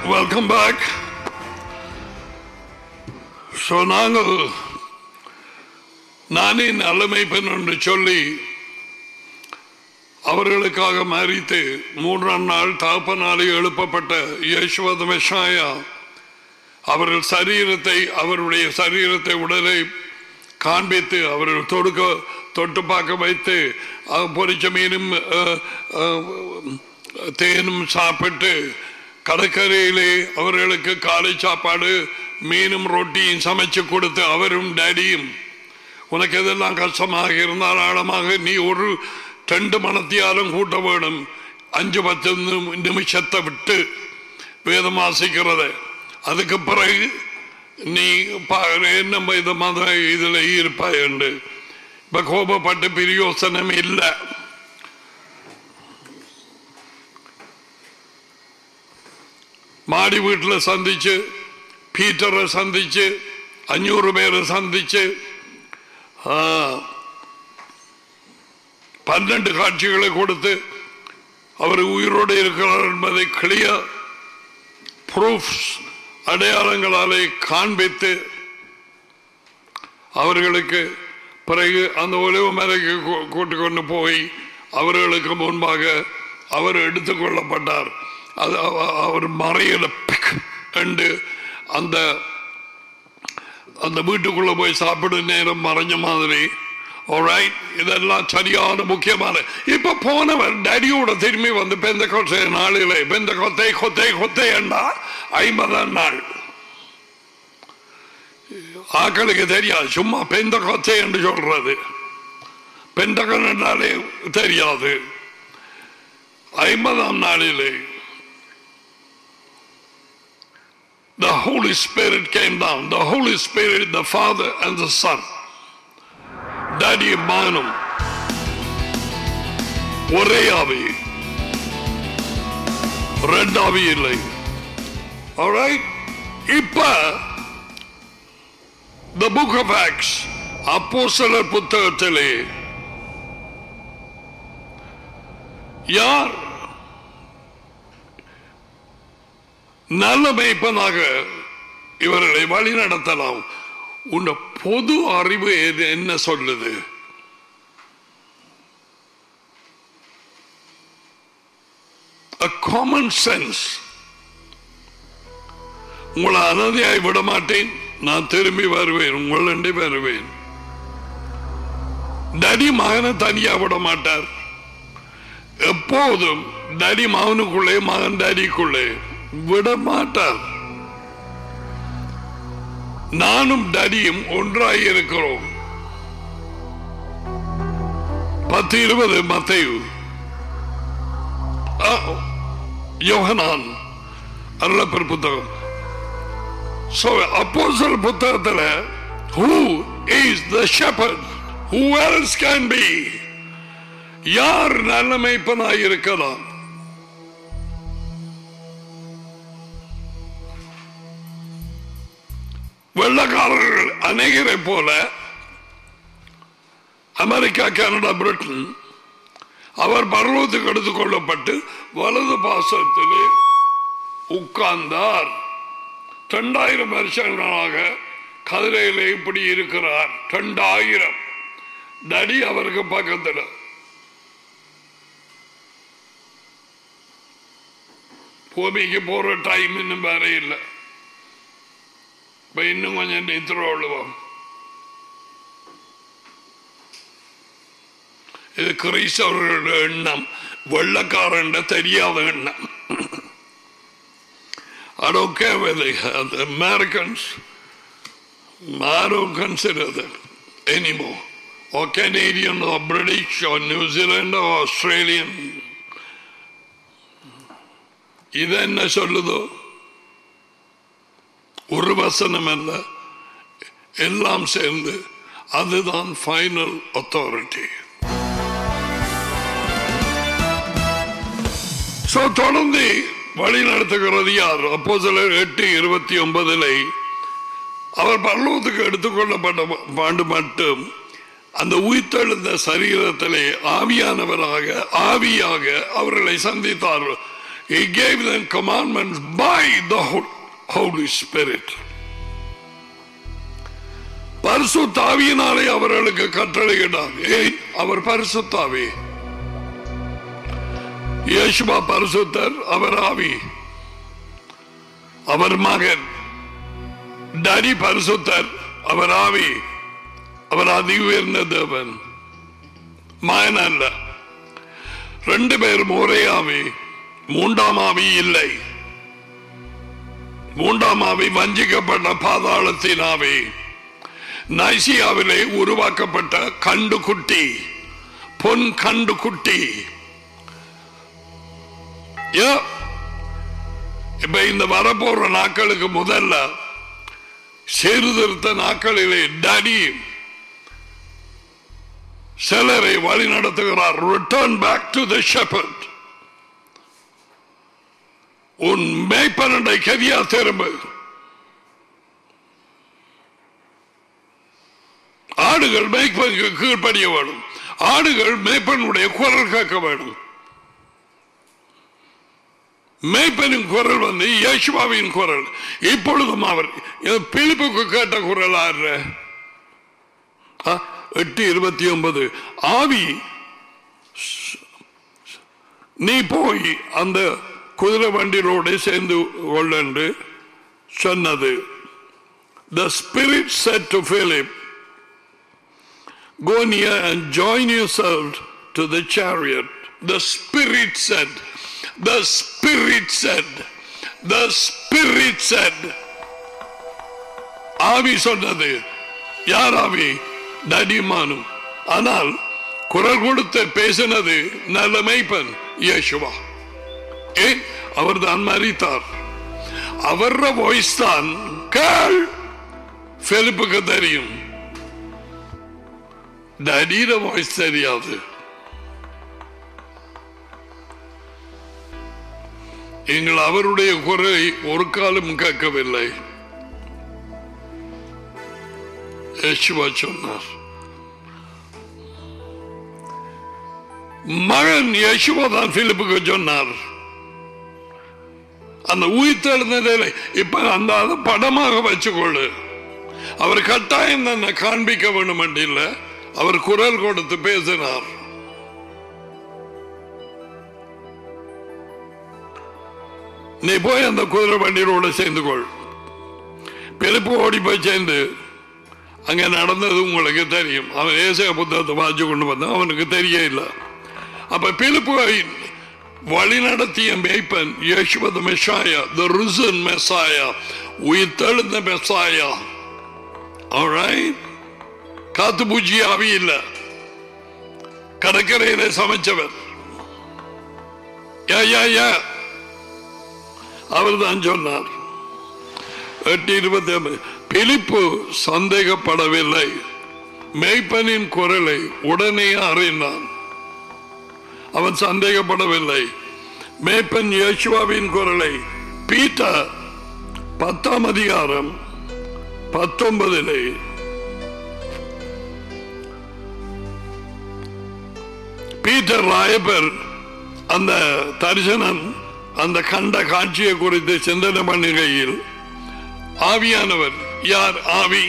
Welcome back. So நாங்கள் நானே நல்லமைப்பன் என்று சொல்லி அவர்களுக்காக மரித்து மூன்றாம் நாள் தகப்பனாலே எழுப்பப்பட்ட யேசுவ மெஷாயா அவர்கள் அவருடைய சரீரத்தை உடலை காண்பித்து அவர்கள் தொட்டு பார்க்க வைத்து பொரிச்ச மீனும் தேனும் சாப்பிட்டு கடற்கரையிலே அவர்களுக்கு காலை சாப்பாடு மீனும் ரொட்டியும் சமைச்சு கொடுத்து அவரும் டேடியும் உனக்கு எதெல்லாம் கஷ்டமாக இருந்தால் ஆழமாக நீ ஒரு 2 மணத்தியாலும் கூட்ட வேணும் 5-10 நிமிஷத்தை விட்டு வேதம் வாசிக்கிறத அதுக்கு பிறகு நீ என்ன இதுல இருப்பாய் என்று இப்ப கோபப்பட்டு பிரயோசனம் இல்லை. மாடி வீட்டில் சந்திச்சு பீட்டரை சந்திச்சு 500 பேரை சந்திச்சு 12 காட்சிகளை கொடுத்து அவர் உயிரோடு இருக்கிறார் என்பதை கிளியர் ப்ரூஃப்ஸ் அடையாளங்களாலே காண்பித்து அவர்களுக்கு பிறகு அந்த ஒலிவ மலைக்கு கூட்டிக் கொண்டு போய் அவர்களுக்கு முன்பாக அவர் எடுத்துக்கொள்ளப்பட்டார். அது அவர் மறையில என்று அந்த அந்த வீட்டுக்குள்ள போய் சாப்பிடும் நேரம் மறைஞ்ச மாதிரி. இதெல்லாம் சரியான முக்கியமான. இப்ப போனவர் டேடியோட திரும்பி வந்து பெந்தகோஸ்தே நாளிலே பெந்தகோஸ்தே கொத்தை கொத்தை என்றா 50ஆம் நாள். ஆக்களுக்கு தெரியாது, சும்மா பெந்தகோஸ்தே என்று சொல்றது. பெந்தகன் என்றாலே தெரியாது. 50ஆம் நாளிலே the Holy Spirit came down. The Holy Spirit, the Father and the Son. Daddy Manum. ஒரே ஆவி, ரெண்டு ஆவி இல்லை. Alright? இப்ப the book of Acts அப்போஸ்தலர் புத்தகத்திலே யார் நல்ல மேய்ப்பனாக இவர்களை வழி நடத்தலாம்? உன் பொது அறிவு என்ன சொல்லுது? A common sense. உங்களை அனதையாய் விட மாட்டேன், நான் திரும்பி வருவேன், உங்களண்டே வருவேன். டடி மகனை தனியா விட மாட்டார். எப்போதும் டடி மகனுக்குள்ளே மகன் டடிக்குள்ளே விட மாட்டார். நானும் டடியும் ஒன்றாய் இருக்கிறோம். 10:20 மத்தேயு, யோகனான் அருளப்பர் புத்தகம். அப்போஸ்தலர் புத்தகத்தில் who is the shepherd? Who else can be? யார் நல்ல மேய்ப்பனாய் இருக்கலாம்? வெள்ளக்காரர்கள் அநேகரை போல அமெரிக்கா, கனடா, பிரிட்டன் அவர் பரலோகத்துக்கு எடுத்துக் கொள்ளப்பட்டு வலது பாசத்திலே உட்கார்ந்தார். 2000 வருஷங்களாக கதிரையிலே இப்படி இருக்கிறார். 2000 டடி அவருக்கு பக்கத்தில். பூமிக்கு போற டைம் இன்னும் வேற இல்லை. இன்னும் கொஞ்சம் நித்திரோழுவோம். இது கிறிஸ்தவர்களுடைய எண்ணம், வெள்ளக்காரன் தெரியாத எண்ணம். I don't care whether the Americans, I don't consider them anymore, or Canadian or British or New Zealand or Australian. இது என்ன சொல்லுதோ? ஒரு வசனம் அல்ல, எல்லாம் சேர்ந்து அதுதான் ஃபைனல் அத்தாரிட்டி. தொடர்ந்து வழி நடத்துகிறது யார்? அப்போஸ்தலர் 8:29 அவர் பரலோகத்துக்கு எடுத்துக்கொள்ளப்பட்ட பாண்டு மட்டும் அந்த உயிர்த்தெழுந்த சரீரத்திலே ஆவியானவராக ஆவியாக அவர்களை சந்தித்தார். He gave them commandments by the Holy Spirit. பரிசுத்த ஆவியினாலே அவர்களுக்கு கட்டளையிட்டார். ஏன்? அவர் பரிசுத்த ஆவி. இயேசுவா பரிசுத்தர், அவர் ஆவி. அவர் மகன் டடி பரிசுத்தர், அவர் ஆவி. அவர் அதி உயர்ந்த தேவன், மகன் அல்ல. ரெண்டு பேரும் ஒரே ஆவி. மூன்றாம் ஆவி இல்லை. மூன்றாம் ஆவி வஞ்சிக்கப்பட்ட பாதாளத்தின் ஆவி. நைசியாவிலே உருவாக்கப்பட்ட கண்டுகுட்டி, பொன் கண்டுகுட்டி. இப்ப இந்த வரப்போற நாட்களுக்கு முதல்ல சீர்திருத்த நாட்களிலே டடி சிலரை வழி நடத்துகிறார். Return back to the shepherd. உன் மேய்ப்பனடை கதியா திரும்ப. ஆடுகள் மேய்ப்பனுக்கு கீழ்ப்படிய வேணும். ஆடுகள் மேய்ப்பனுடைய குரல் கேட்க வேணும். மேய்ப்பனின் குரல் வந்து இயேசுவின் குரல். இப்பொழுதும் அவர் பிலிப்புக்கு கேட்ட குரல் 8:29 ஆவி நீ போய் அந்த குதிரை வண்டியோட சேர்ந்து கொள்ள என்று சொன்னது. The Spirit said to Philip, go near and join yourself to the chariot. The Spirit said, the Spirit said, the Spirit said. ஆவி சொன்னது. யார் ஆவி? டடிமானும். ஆனால் குரல் கொடுத்து பேசினது நல்ல மேய்ப்பன் இயேசுவா. ஏன்? அவர் தான் மரித்தார். அவர் வாய்ஸ் தான் கேள் பிலிப்புக்கு தெரியும். டடியிட வாய்ஸ் தெரியாது. எங்கள் அவருடைய குரலை ஒரு காலம் கேட்கவில்லை. இயேசுவா சொன்னார். மகன் இயேசுவா தான் பிலிப்புக்கு சொன்னார். அந்த உயிர்த்தெழுந்ததை இப்ப அந்த படமாக வச்சுக்கொள்ளு. அவர் கட்டாயம் தன்னை காண்பிக்க வேண்டும் என்று இல்லை. அவர் குரல் கொடுத்து பேசினார். நீ போய் அந்த குதிரை வண்டியோட சேர்ந்து கொள். பிலிப்பு ஓடி போய் சேர்ந்து அங்க நடந்தது உங்களுக்கு தெரியும். அவன் ஏசாயா புத்தகத்தை வாசிச்சு கொண்டு வந்தான். அவனுக்கு தெரிய இல்லை. அப்ப பிலிப்பு வழி நடத்திய மேய்ப்பன் இயேசுவ the Messiah, the risen Messiah, உயிர்த்தெழுந்த மெஸ்ஸாயா. ஆல்ரைட். காத்து பூஜ்ஜி ஆவி இல்ல. கடற்கரையில சமைச்சவர் அவர் தான் சொன்னார். 8:25 பிலிப்பு சந்தேகப்படவில்லை. மேய்ப்பனின் குரலை உடனே அறிந்தான். அவன் சந்தேகப்படவில்லை. மேய்ப்பன் இயேசுவின் குரலை பீட்டர் 10ஆம் அதிகாரம் 19 பீட்டர் ராயப்பர் அந்த தரிசனம், அந்த கண்ட காட்சியை குறித்து சிந்தனை பண்ணுகையில் ஆவியானவர், யார் ஆவி?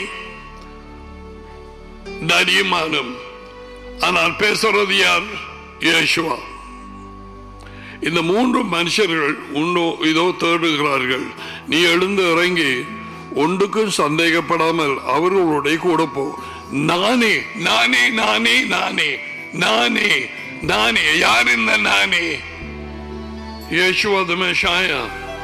டடிமானும். ஆனால் பேசுறது யார்? இயேசுவா. இந்த மூன்று மனுஷர்கள் உன்னோ இதோ தேடுகிறார்கள். நீ எழுந்து இறங்கி ஒன்றுக்கும் சந்தேகப்படாமல் அவர்களுடைய கூட போ. நானே நானே நானே நானே நானே நானே. யார் இந்த நானே? இயேசுவா தி மெஸ்ஸாயா.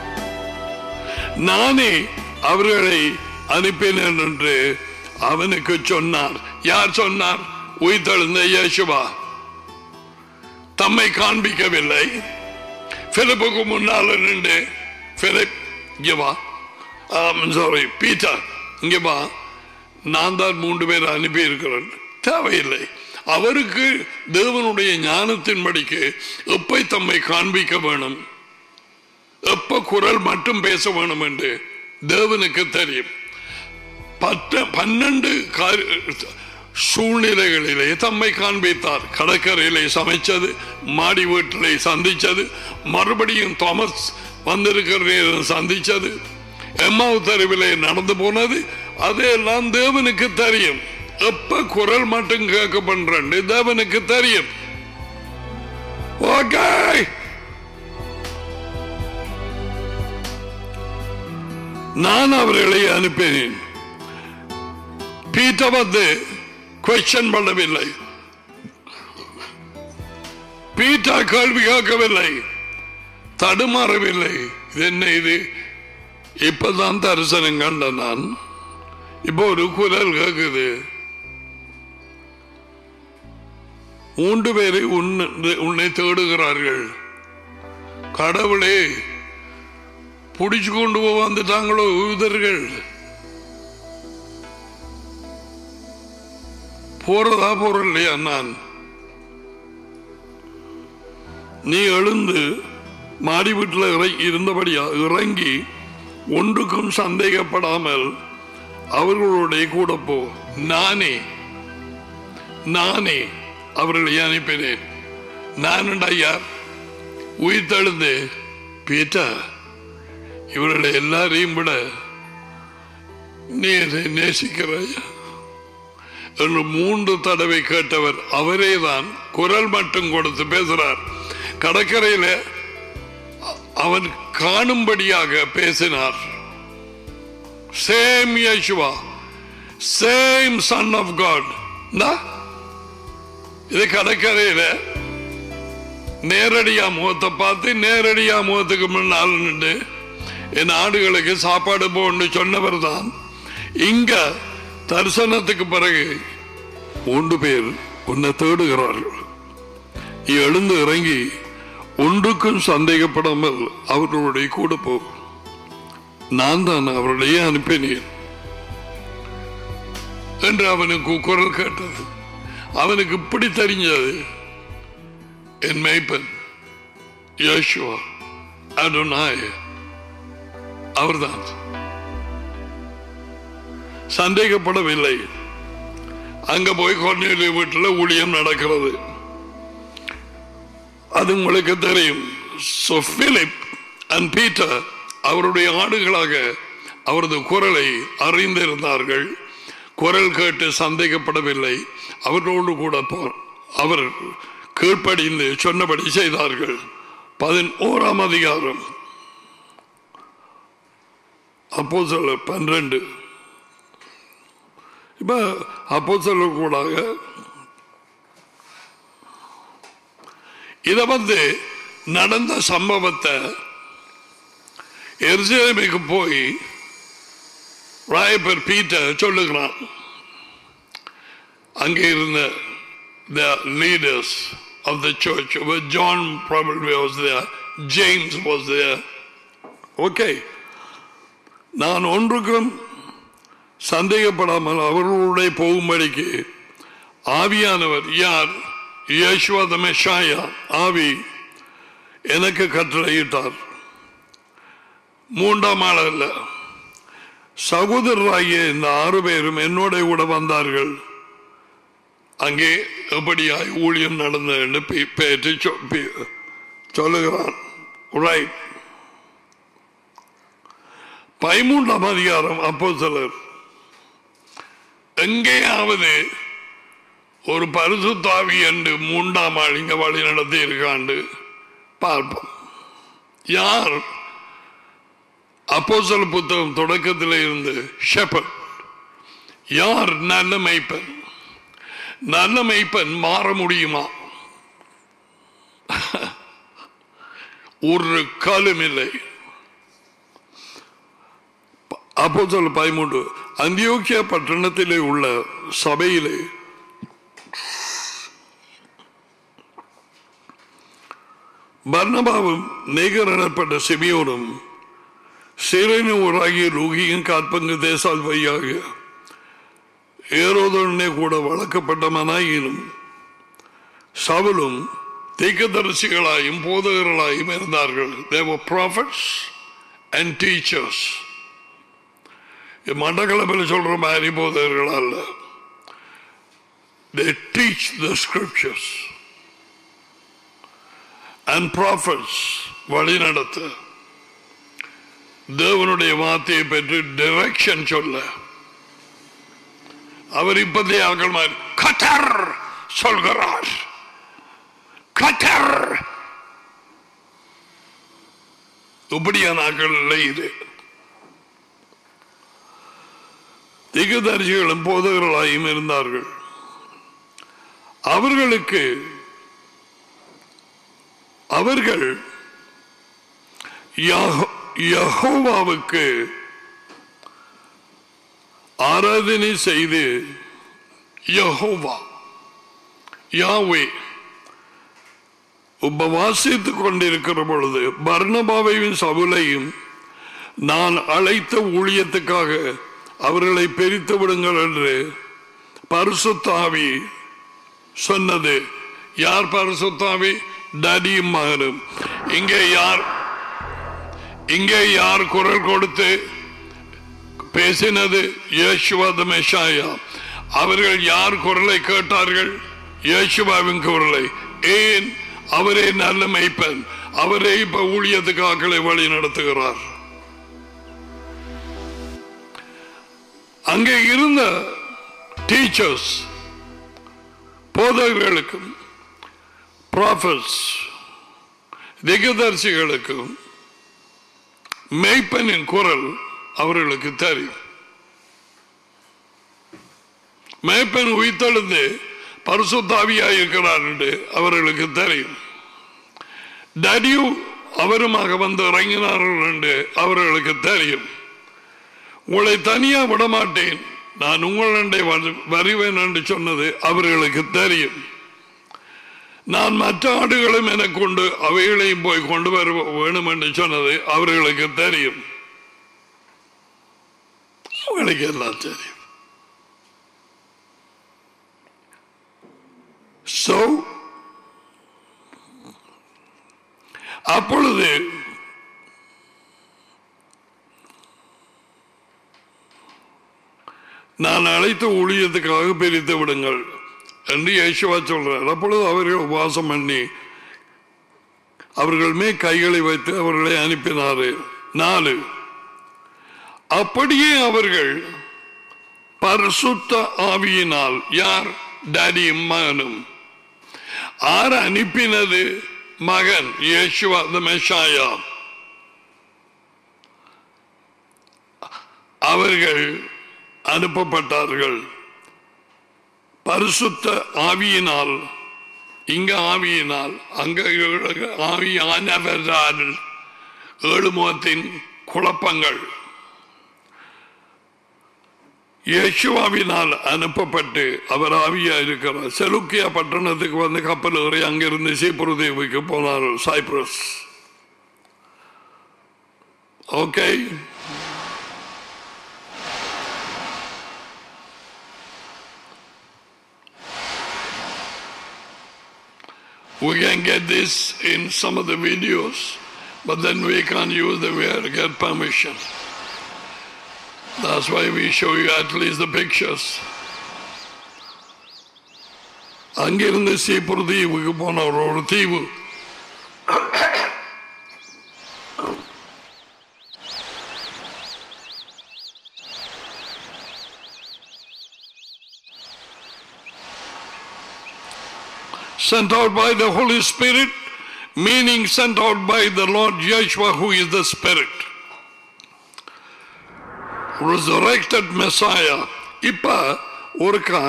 நானே அவர்களை அனுப்பினேன் என்று அவனுக்கு சொன்னார். யார் சொன்னார்? உயிர்த்தெழுந்த இயேசுவா. தம்மை காண்பிக்கவில்லை. பிலிப்புக்கு முன்னால் நின்று, பிலிப் இங்க வா, சாரி பீட்டர் இங்க வா, நான் தான் 3 பேர் அனுப்பி இருக்கிறேன். தேவையில்லை. அவருக்கு தேவனுடைய ஞானத்தின்படிக்கு எப்ப தம்மை காண்பிக்க வேணும், எப்ப குரல் மட்டும் பேச வேணும் என்று தேவனுக்கு தெரியும். 12 சூழ்நிலைகளிலே தம்மை காண்பித்தார். கடற்கரையிலே சமைச்சது, மாடி வீட்டிலே சந்திச்சது, மறுபடியும் தாமஸ் வந்திருக்கிற நேரம் சந்திச்சது, எம்மாவு தெருவிலே நடந்து போனது, அதெல்லாம் தேவனுக்கு தெரியும். எப்ப குரல் மட்டும் கேட்க பண்றேன் தேவனுக்கு தெரியும். ஓகே, நான் அவர்களை அனுப்பினேன். பீட்டர் வந்து கொஸ்டின் பண்ணவில்லை, பீட்டர் கேள்வி கேட்கவில்லை, தடுமாறவில்லை. இது என்ன இது? இப்பதான் தரிசனம் கண்ட நான். இப்போ ஒரு குரல் கேக்குது, 3 பேரை உன்னை தேடுகிறார்கள். கடவுளே, புடிச்சு கொண்டு வந்துட்டாங்களோ யூதர்கள். போறதா போறலையா? நான் நீ எழுந்து மாடி வீட்டில் இருந்தபடியா இறங்கி ஒன்றுக்கும் சந்தேகப்படாமல் அவர்களுடைய கூட போ. நானே அவர்களை அனுப்பினேன். நான் ஐயா உயிர்த்தெழுந்து பீட்டர், இவர்களை எல்லாரையும் விட நீ நேசிக்கிறாயா என்று 3 தடவை கேட்டவர் அவரேதான். குரல் மட்டும் கொடுத்து பேசுறார். கடற்கரையில அவன் காணும்படியாக பேசினார். Same Yeshua, same son of God. இது கடற்கரையில நேரடியா முகத்தை பார்த்து, நேரடியா முகத்துக்கு முன்னால் நின்று என் ஆடுகளுக்கு சாப்பாடு போன்னு சொன்னவர் தான். இங்க தரிசனத்துக்கு பிறகு 3 பேர் உன்னை தேடுகிறார்கள். நீ எழுந்து இறங்கி ஒன்றுக்கும் சந்தேகப்படாமல் அவர்களுடைய கூட போ. நான் தான் அவருடைய அனுப்பினேன் என்று அவனுக்கு குரல் கேட்டது. அவனுக்கு இப்படி தெரிஞ்சது, என் மேய்ப்பன் யேசுவா அடோனாய் அவர்தான். சந்தேகப்படவில்லை. அங்க போய் கொர்நேலியு வீட்டில் ஊழியம் நடக்கிறது, அது உங்களுக்கு தெரியும். So Philip and Peter அவருடைய ஆடுகளாக அவரது குரலை அறிந்திருந்தார்கள். குரல் கேட்டு சந்தேகப்படவில்லை. அவர்களோடு கூட அவர் கீழ்ப்படிந்து சொன்னபடி செய்தார்கள். 11ஆம் அதிகாரம் அப்போஸ்தலர் 12. இப்ப அப்போஸ்தலர் கூட இத நடந்த சம்பவத்தை எருசலேமுக்கு போய் ராயப்பர் பீட்டர் சொல்லுகிறான். அங்கே இருந்த the leaders of the church, John probably was there, James was there. Okay, நான் ஒன்றுக்கும் சந்தேகப்படாமல் அவர்களுடைய போகும்படிக்கு ஆவியானவர், யார்? யேசுவா தி மெஷாயா, ஆவி எனக்கு கட்டளையிட்டார். 3ஆம் ஆள் அல்ல, சகோதரராகிய இந்த 6 பேரும் என்னோட கூட வந்தார்கள். அங்கே எப்படியாய் ஊழியம் நடந்த பேச்சு சொல்லுகிறான். 13ஆம் அதிகாரம் அப்போஸ்தலர். எங்கேயாவது ஒரு பரிசுத்த ஆவி என்று 3ஆம் ஆள் இங்க வழி நடத்தி இருக்காண்டு பார்ப்போம். யார்? அப்போஸ்தலர் புத்தகம் தொடக்கத்தில் இருந்து ஷெப்பர்ட். யார் நல்ல மேய்ப்பன்? நல்ல மேய்ப்பன் மாற முடியுமா? ஒரு காலம் இல்லை. அப்போஸ்தலர் 13. அந்தியோக்கியா பட்டணத்திலே உள்ள சபையிலே பர்னபாவும் நேகர் எனப்பட்ட சிமியோனும் சிரேனூராகிய லூகியும் காற்பங்கு தேசால் வையாக ஏரோதனே கூட வளர்க்கப்பட்டவனாயினும் சவுலும் தீர்க்கதரிசிகளாயும் போதகர்களாயும் இருந்தார்கள். They were prophets and teachers. மண்டகளப்பில் சொல்ற மாதிரி போதகர்கள் அல்ல. they teach the scriptures and prophets வழிநடத்த தேவனுடைய வார்த்தையை பெற்று டைரக்ஷன் சொல்ல அவர் இப்பதைய ஆக்கள் மாதிரி கத்தர் சொல்கிறார் கத்தர் இப்படியான ஆக்கள் இல்லை. இது தீர்க்கதரிசிகளும் போதகர்களாயும் இருந்தார்கள். அவர்கள் யெகோவாவுக்கு ஆராதனை செய்து யெகோவா யாவே உபவாசித்துக் கொண்டிருக்கிற பொழுது பர்னபாவையும் சவுலையும் நான் அழைத்த ஊழியத்துக்காக அவர்களை பிரித்து விடுங்கள் என்று பரிசுத்த ஆவி சொன்னது. யார் பரிசுத்த ஆவி? டடியும் மகனும். இங்கே யார் குரல் கொடுத்து பேசினது? யேசுவா தி மெஷாயா. அவர்கள் யார் குரலை கேட்டார்கள்? யேசுவாவின் குரலை. ஏன்? அவரே நல்ல மேய்ப்பன். அவரே இப்ப ஊழியத்துக்கு ஆக்களை வழி நடத்துகிறார். அங்கே இருந்த டீச்சர்ஸ், போதகர்களுக்கும் ப்ராஃபட்ஸ் தீர்க்கதரிசிகளுக்கும் மேய்ப்பனின் குரல் அவர்களுக்கு தெரியும். மேய்ப்பன் உயிர்த்தெழுந்து பரிசுத்த ஆவியாய் இருக்கிறார் என்று அவர்களுக்கு தெரியும். டடியு அவருமாக வந்து இறங்கினார்கள் என்று அவர்களுக்கு தெரியும். உங்களை தனியா விடமாட்டேன், நான் உங்களுடைய வருவேன் என்று சொன்னது அவர்களுக்கு தெரியும். நான் மற்ற ஆடுகளும் எனக்கு கொண்டு அவைகளையும் போய் கொண்டு வர வேணும் என்று சொன்னது அவர்களுக்கு தெரியும். அவங்களுக்கு எல்லாம் தெரியும். அப்பொழுது நான் அழைத்த ஊழியத்துக்காக பிரித்து விடுங்கள் என்று இயேசுவா சொல்றார். அப்பொழுது அவர்கள் உபவாசம் பண்ணி அவர்கள் மேல் கைகளை வைத்து அவர்களை அனுப்பினார். 4 அப்படியே அவர்கள் பரிசுத்த ஆவியினால், யார்? டடியும் மகனும். ஆர் அனுப்பினது? மகன் இயேசுவா தி மெஷாயா. அவர்கள் அனுப்பப்பட்டார்கள் பரிசுத்த ஆவியினால். இங்க ஆவியினால், அங்க ஆவியானவரால். 7 முகத்தின் குழப்பங்கள். இயேசுவாவினால் அனுப்பப்பட்டு அவர் ஆவியா இருக்கிறார். செலுக்கியா பட்டணத்துக்கு வந்து கப்பல் ஏறி அங்கிருந்து சீப்புருதேவிக்கு போனார், Cyprus. Okay, we can get this in some of the videos, but then we can't use them. We have to get permission. That's why we show you at least the pictures. அங்கிருந்து சீப்புரு தீவுக்கு போன ஒரு தீவு. Sent out by the Holy Spirit, meaning sent out by the Lord Yeshua, who is the Spirit. Resurrected Messiah. இப்ப ஒருக்கா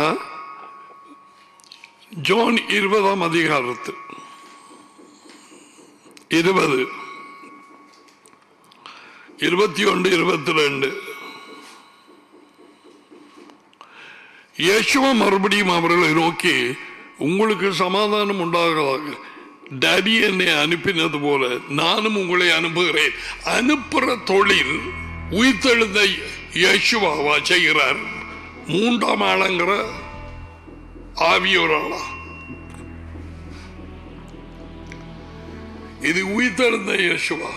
zone 20 அதிகாரத்து 20, 21, 22 இயேசுவா மறுபடியும் அவர்களை நோக்கி, உங்களுக்கு சமாதானம் உண்டாகதாக. டேடி என்னை அனுப்பினது போல நானும் உங்களை அனுப்புகிறேன். அனுப்புற தொழில் உயிர்த்தெழுந்த இயேசுவாவா செய்கிறார்? 3ஆம் ஆளுங்கிற ஆவியோராளா? இது உயிர்த்தெழுந்த இயேசுவா.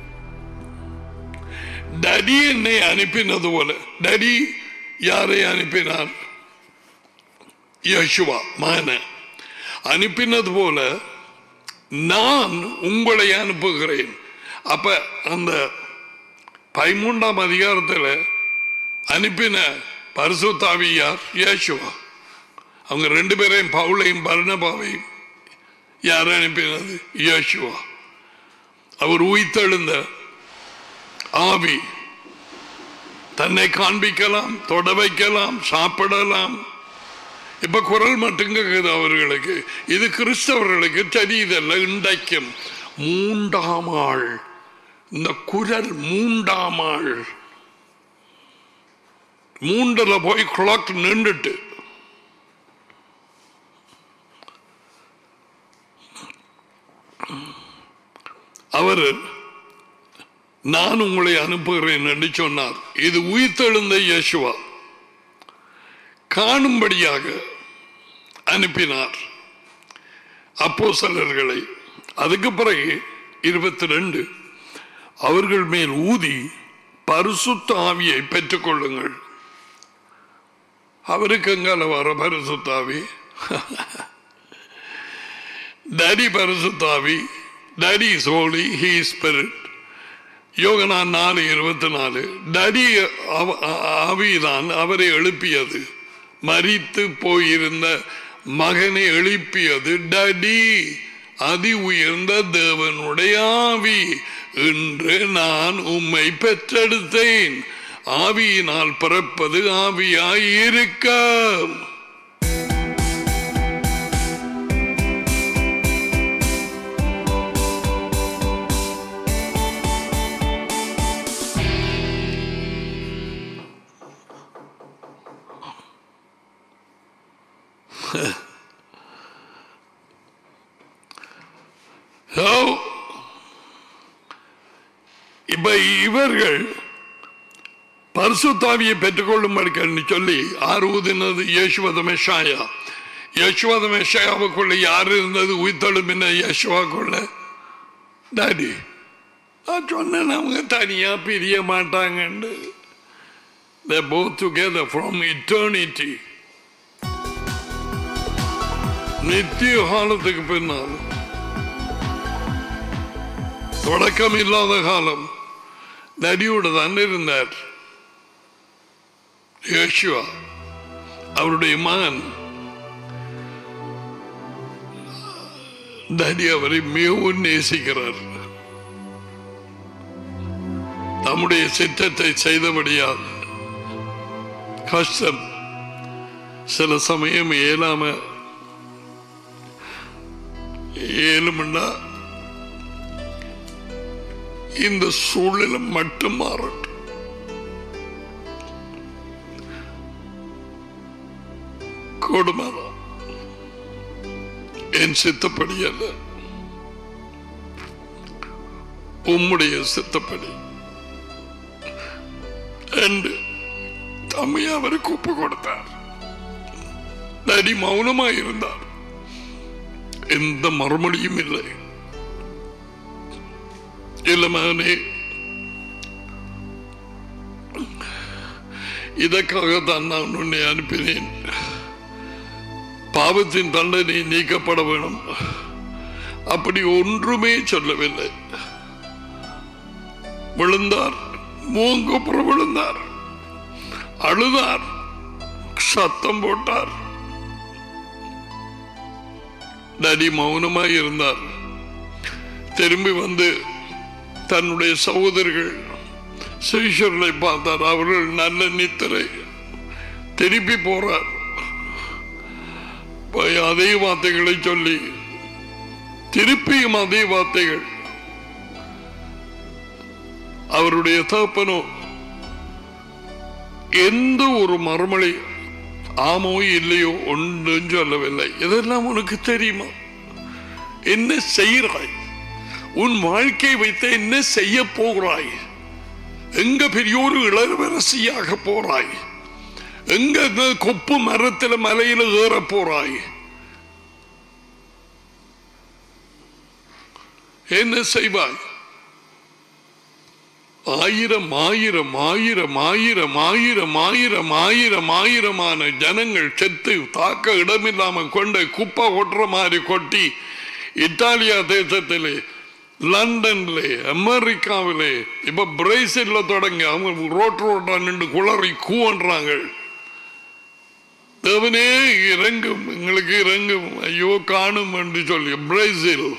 டேடி என்னை அனுப்பினது போல. டேடி யாரை அனுப்பினார்? யேசுவா மகன அனுப்பினது போல நான் உங்களை அனுப்புகிறேன். அப்ப அந்த 13ஆம் அதிகாரத்தில் அனுப்பின பரிசுத்த ஆவி யார்? யேசுவா. அவங்க 2 பேரையும், பவுலையும் பர்னபாவையும் யார் அனுப்பினது? யேசுவா. அவர் உயிர்த்தெழுந்த ஆவி தன்னை காண்பிக்கலாம், தொட வைக்கலாம், சாப்பிடலாம். இப்ப குரல் மட்டும் கேக்குது அவர்களுக்கு. இது கிறிஸ்தவர்களுக்கு தெரியுதல்ல. இன்றைக்கும் 3ஆம் ஆள், இந்த குரல் 3ஆம் ஆள், 3ல போய் கிளாக் நின்றுட்டு அவர் நான் உங்களை அனுப்புகிறேன் என்று சொன்னார். இது உயிர்த்தெழுந்த யேசுவா காணும்படியாக அனுப்பினார் அப்போஸ்தலர்களை. அதுக்கு பிறகு 22 அவர்கள் மேல் ஊதி பரிசுத்த ஆவியை பெற்றுக் கொள்ளுங்கள். அவருக்கு எங்கால வர பரிசுத்த ஆவி? டேடி பரிசுத்த ஆவி. Daddy is holy, he is spirit. யோகனான் 4:24. டடி ஆவிதான் அவரை எழுப்பியது. மரித்து போயிருந்த மகனை எழுப்பியது டடி. அதி உயர்ந்த தேவனுடைய ஆவி. இன்று நான் உம்மை பெற்றெடுத்தேன். ஆவியினால் பிறப்பது ஆவியாய் இருக்க. இப்ப இவர்கள் பரிசுத்த ஆவியை பெற்றுக்கொள்ளும்படி சொல்லி ஆறு ஊதினது யேசுவத மெஷாயா. யேசுவத மெஷாயாவுக்குள்ள யார் இருந்தது? உயிர்த்தெழும்பின யேசுவாக்குள்ள டாடி. நான் சொன்னேன் அவங்க தனியா பிரிய மாட்டாங்க. They both together from eternity. நித்திய காலத்துக்கு பின்னால், தொடக்கம் இல்லாத காலம் நடியோடு தான் இருந்தார் யேசுவா. அவருடைய மகன் நடி அவரை மிகவும் நேசிக்கிறார். தம்முடைய சித்தத்தை செய்தபடியால் கஷ்டம் சில சமயம் ஏழுமண்டா இந்த சூழ்நிலை மட்டும் மாறட்டும். கொடுமாதான் என் சித்தப்படி அல்ல, உம்முடைய சித்தப்படி என்று தம்மை அவருக்கு ஒப்பு கொடுத்தார். நடி மௌனமாயிருந்தார். எந்த மறுமொழியும் இல்லை. இல்ல மகனே, இதற்காகத்தான் நான் உன்னை அனுப்பினேன். பாவத்தின் தண்டனை நீக்கப்பட வேணும். அப்படி ஒன்றுமே சொல்லவில்லை. விழுந்தார், மூங்குப்புறம் விழுந்தார், அழுதார், சத்தம் போட்டார். நடி மௌனமாய் இருந்தார். திரும்பி வந்து தன்னுடைய சகோதரர்கள் சீஷர்களை பார்த்தார். அவர்கள் நல்ல நித்திரை. திருப்பி போறார். அதே வார்த்தைகளை சொல்லி திருப்பியும் அதே வார்த்தைகள். அவருடைய தகப்பனோ எந்த ஒரு மறுமொழி ஆமோ இல்லையோ ஒன்றும் சொல்லவில்லை. இதெல்லாம் உனக்கு தெரியுமா? என்ன செய்கிறாய்? உன் வாழ்க்கை வைத்து என்ன செய்ய போகிறாய்? எங்க பெரியோரு இளவரசியாக போறாய்? எங்க கொப்பு மரத்தில் மலையில ஏற போறாய்? என்ன செய்வாய்? ஆயிரம் ஆயிரம் ஆயிரம் ஆயிரம் ஆயிரம் ஆயிரம் ஆயிரம் ஆயிரமான ஜனங்கள் செத்து தாக்க இடமில்லாம கொண்ட குப்பை கொட்டுற மாதிரி கொட்டி இத்தாலியா தேசத்திலே, லண்டன்ல, அமெரிக்காவிலே, இப்ப பிரேசில்ல தொடங்கி அவங்க ரோட்டா நின்று குளறி கூவன்றாங்க. தேவனே இறங்கும், எங்களுக்கு இறங்கும், ஐயோ காணும் என்று சொல்லி பிரேசில்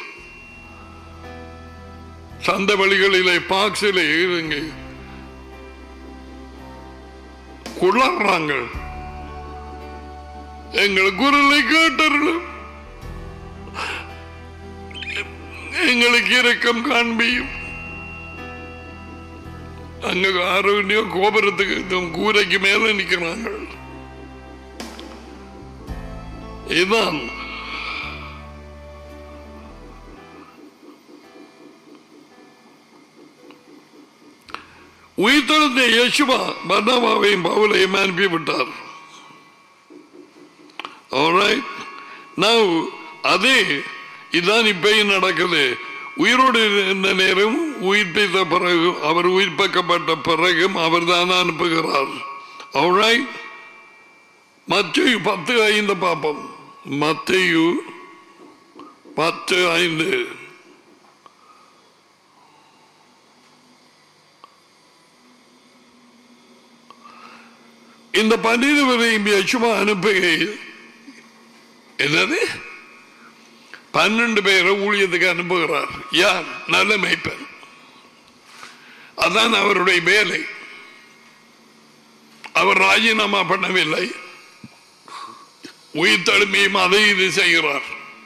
சந்த வழிகளிலே பாக்ஸிலே இருங்க குளறாங்க. எங்கள் குரலை கேட்டர்களும் எங்களுக்கு இரக்கம் காண்பியும். அங்க ஆரோக்கிய கோபுரத்துக்கு கூரைக்கு மேல நிற்கிறாங்க. இதுதான் உயிர்த்தெழுந்த இயேசுவா பர்னபாவையும் பவுலையும் அனுப்பிவிட்டார். அதே இதுதான் இப்பயும் நடக்குது. உயிரோடு இருந்த நேரம் உயிர்ப்பித்த பிறகு, அவர் உயிர்ப்பிக்கப்பட்ட பிறகும் அவர் தான் அனுப்புகிறார். மத்தேயு 10:5 பார்ப்போம். மத்தேயு 10:5. இந்த 12 பேரையும் யேசுவா அனுப்புகையில் என்னது 12 பேரை ஊழியத்துக்கு அனுப்புகிறார். யார்? நல்ல மேய்ப்பன். அதான் அவருடைய வேலை. அவர் ராஜினாமா பண்ணவில்லை. உயிர் தழுமையும் அதை இது செய்கிறார்.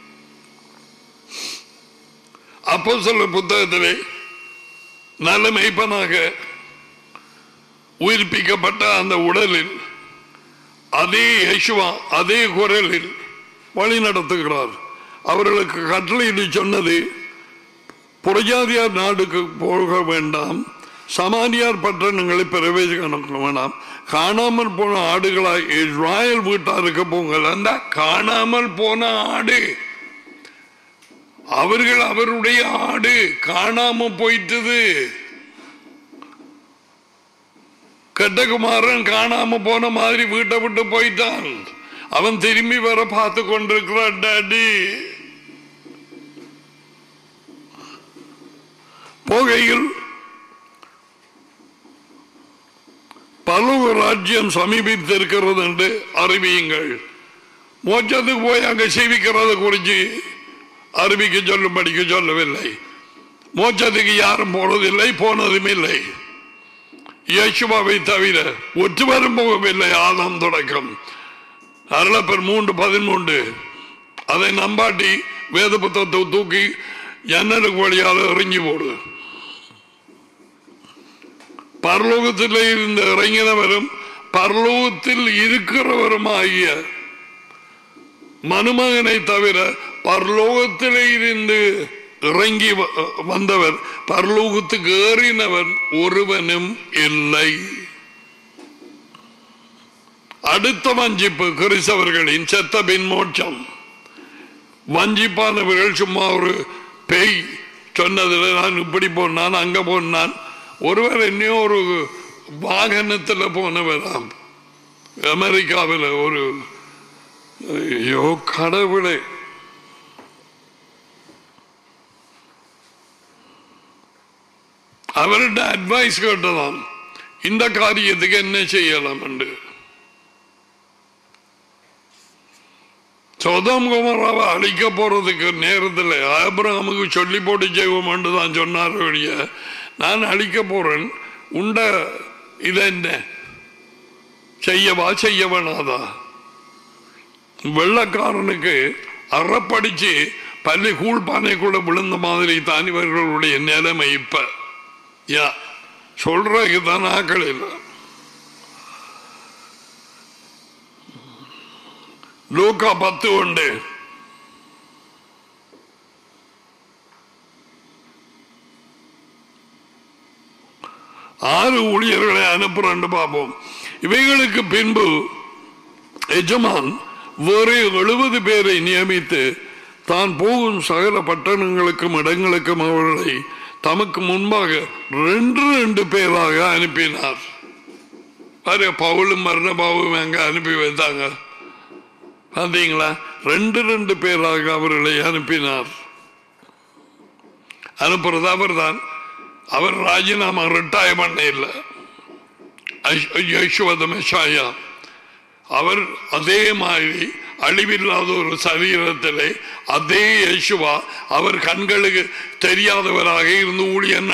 அப்போஸ்தலர் புத்தகத்திலே நல்ல மேய்ப்பனாக உயிர்ப்பிக்கப்பட்ட அந்த உடலில் அதே யேசுவா அதே குரலில் வழி நடத்துகிறார். அவர்களுக்கு கட்டளையிட்டு சொன்னது, புறஜாதியார் நாடுக்கு போக வேண்டாம், சமாரியார் பட்டணங்களை பிரவேசிக்க வேண்டாம், காணாமல் போன ஆடுகளாய் இஸ்ராயல் வீட்டாருக்கு போங்கள். அந்த காணாமல் போன ஆடு, அவர்கள் அவருடைய ஆடு காணாம போயிட்டது. கெட்டகுமாரன் காணாம போன மாதிரி வீட்டை விட்டு போயிட்டான். அவன் திரும்பி வர பார்த்து கொண்டிருக்கிறான். டாடி போகையில் பரலோக ராஜ்யம் சமீபித்திருக்கிறது என்று அறிவியுங்கள். மோட்சத்துக்கு போய் அங்க சேவிக்கிறத குறித்து அறிவிக்க சொல்லும்படிக்க சொல்லவில்லை. மோட்சத்துக்கு யாரும் போனதில்லை, போனதும் இல்லை. இயேசுவாவை தவிர ஒற்றுவரும் போகவில்லை. ஆதாம் தொடக்கம் அருளப்பர் 3:13. அதை நம்பாட்டி வேத புத்தகத்தை தூக்கி ஜன்னலுக்கு வழியாக இறங்கி போடு. பரலோகத்தில் இருந்து இறங்கினவரும் பரலோகத்தில் இருக்கிறவரும் ஆகிய மனுமகனை தவிர பரலோகத்தில் இருந்து இறங்கி வந்தவர், பரலோகத்துக்கு ஏறினவர் ஒருவனும் இல்லை. அடுத்த வஞ்சிப்பு கிறிஸ்தவர்களின் செத்த பின் மோட்சம். வஞ்சிப்பானவர்கள் சும்மா ஒரு பேய் சொன்னதில் நான் இப்படி போனான் அங்க போனான். ஒருவர் இன்னும் ஒரு வாகனத்தில் போனவராம் அமெரிக்காவில். ஒரு ஐயோ கடவுளே, அவர்கிட்ட அட்வைஸ் கேட்டதாம், இந்த காரியத்துக்கு என்ன செய்யலாம் என்று. சோதோம் கொமோராவை அழிக்க போறதுக்கு நேரத்தில் ஆபிரகாமுக்கு சொல்லி போட்டு செய்வோம் என்று தான் சொன்னார். வழிய நான் அழிக்க போறேன், உண்ட இத என்ன செய்யவா செய்ய வேணாதா? வெள்ளக்காரனுக்கு அறப்படிச்சு பள்ளி கூழ்பானைக்குள்ள விழுந்த மாதிரி தான் இவர்களுடைய நிலைமை. இப்ப யா சொல்றதுதான் ஆக்கள் இல்லை. லூக்கா 10:1. ஆறு ஊழியர்களை அனுப்புறேன் பார்ப்போம். இவைகளுக்கு பின்பு எஜமான் வேறு 70 பேரை நியமித்து தான் போகும் சகல பட்டணங்களுக்கும் இடங்களுக்கும் அவர்களை தமக்கு முன்பாக ரெண்டு பேராக அனுப்பினார். பவுலும் பர்னபாவும் எங்க அனுப்பி வைத்தாங்க பார்த்தீங்களா? ரெண்டு பேராக அவர்களை அனுப்பினார். அனுப்புறது அவர் தான். அவர் ராஜினாமா ரிட்டையர் பண்ண இல்லை. யேசுவதமேஷாயா அவர் அதே மாதிரி அழிவில்லாத ஒரு சரீரத்திலே அதே யேசுவா அவர் கண்களுக்கு தெரியாதவராக இருந்து ஊழியம்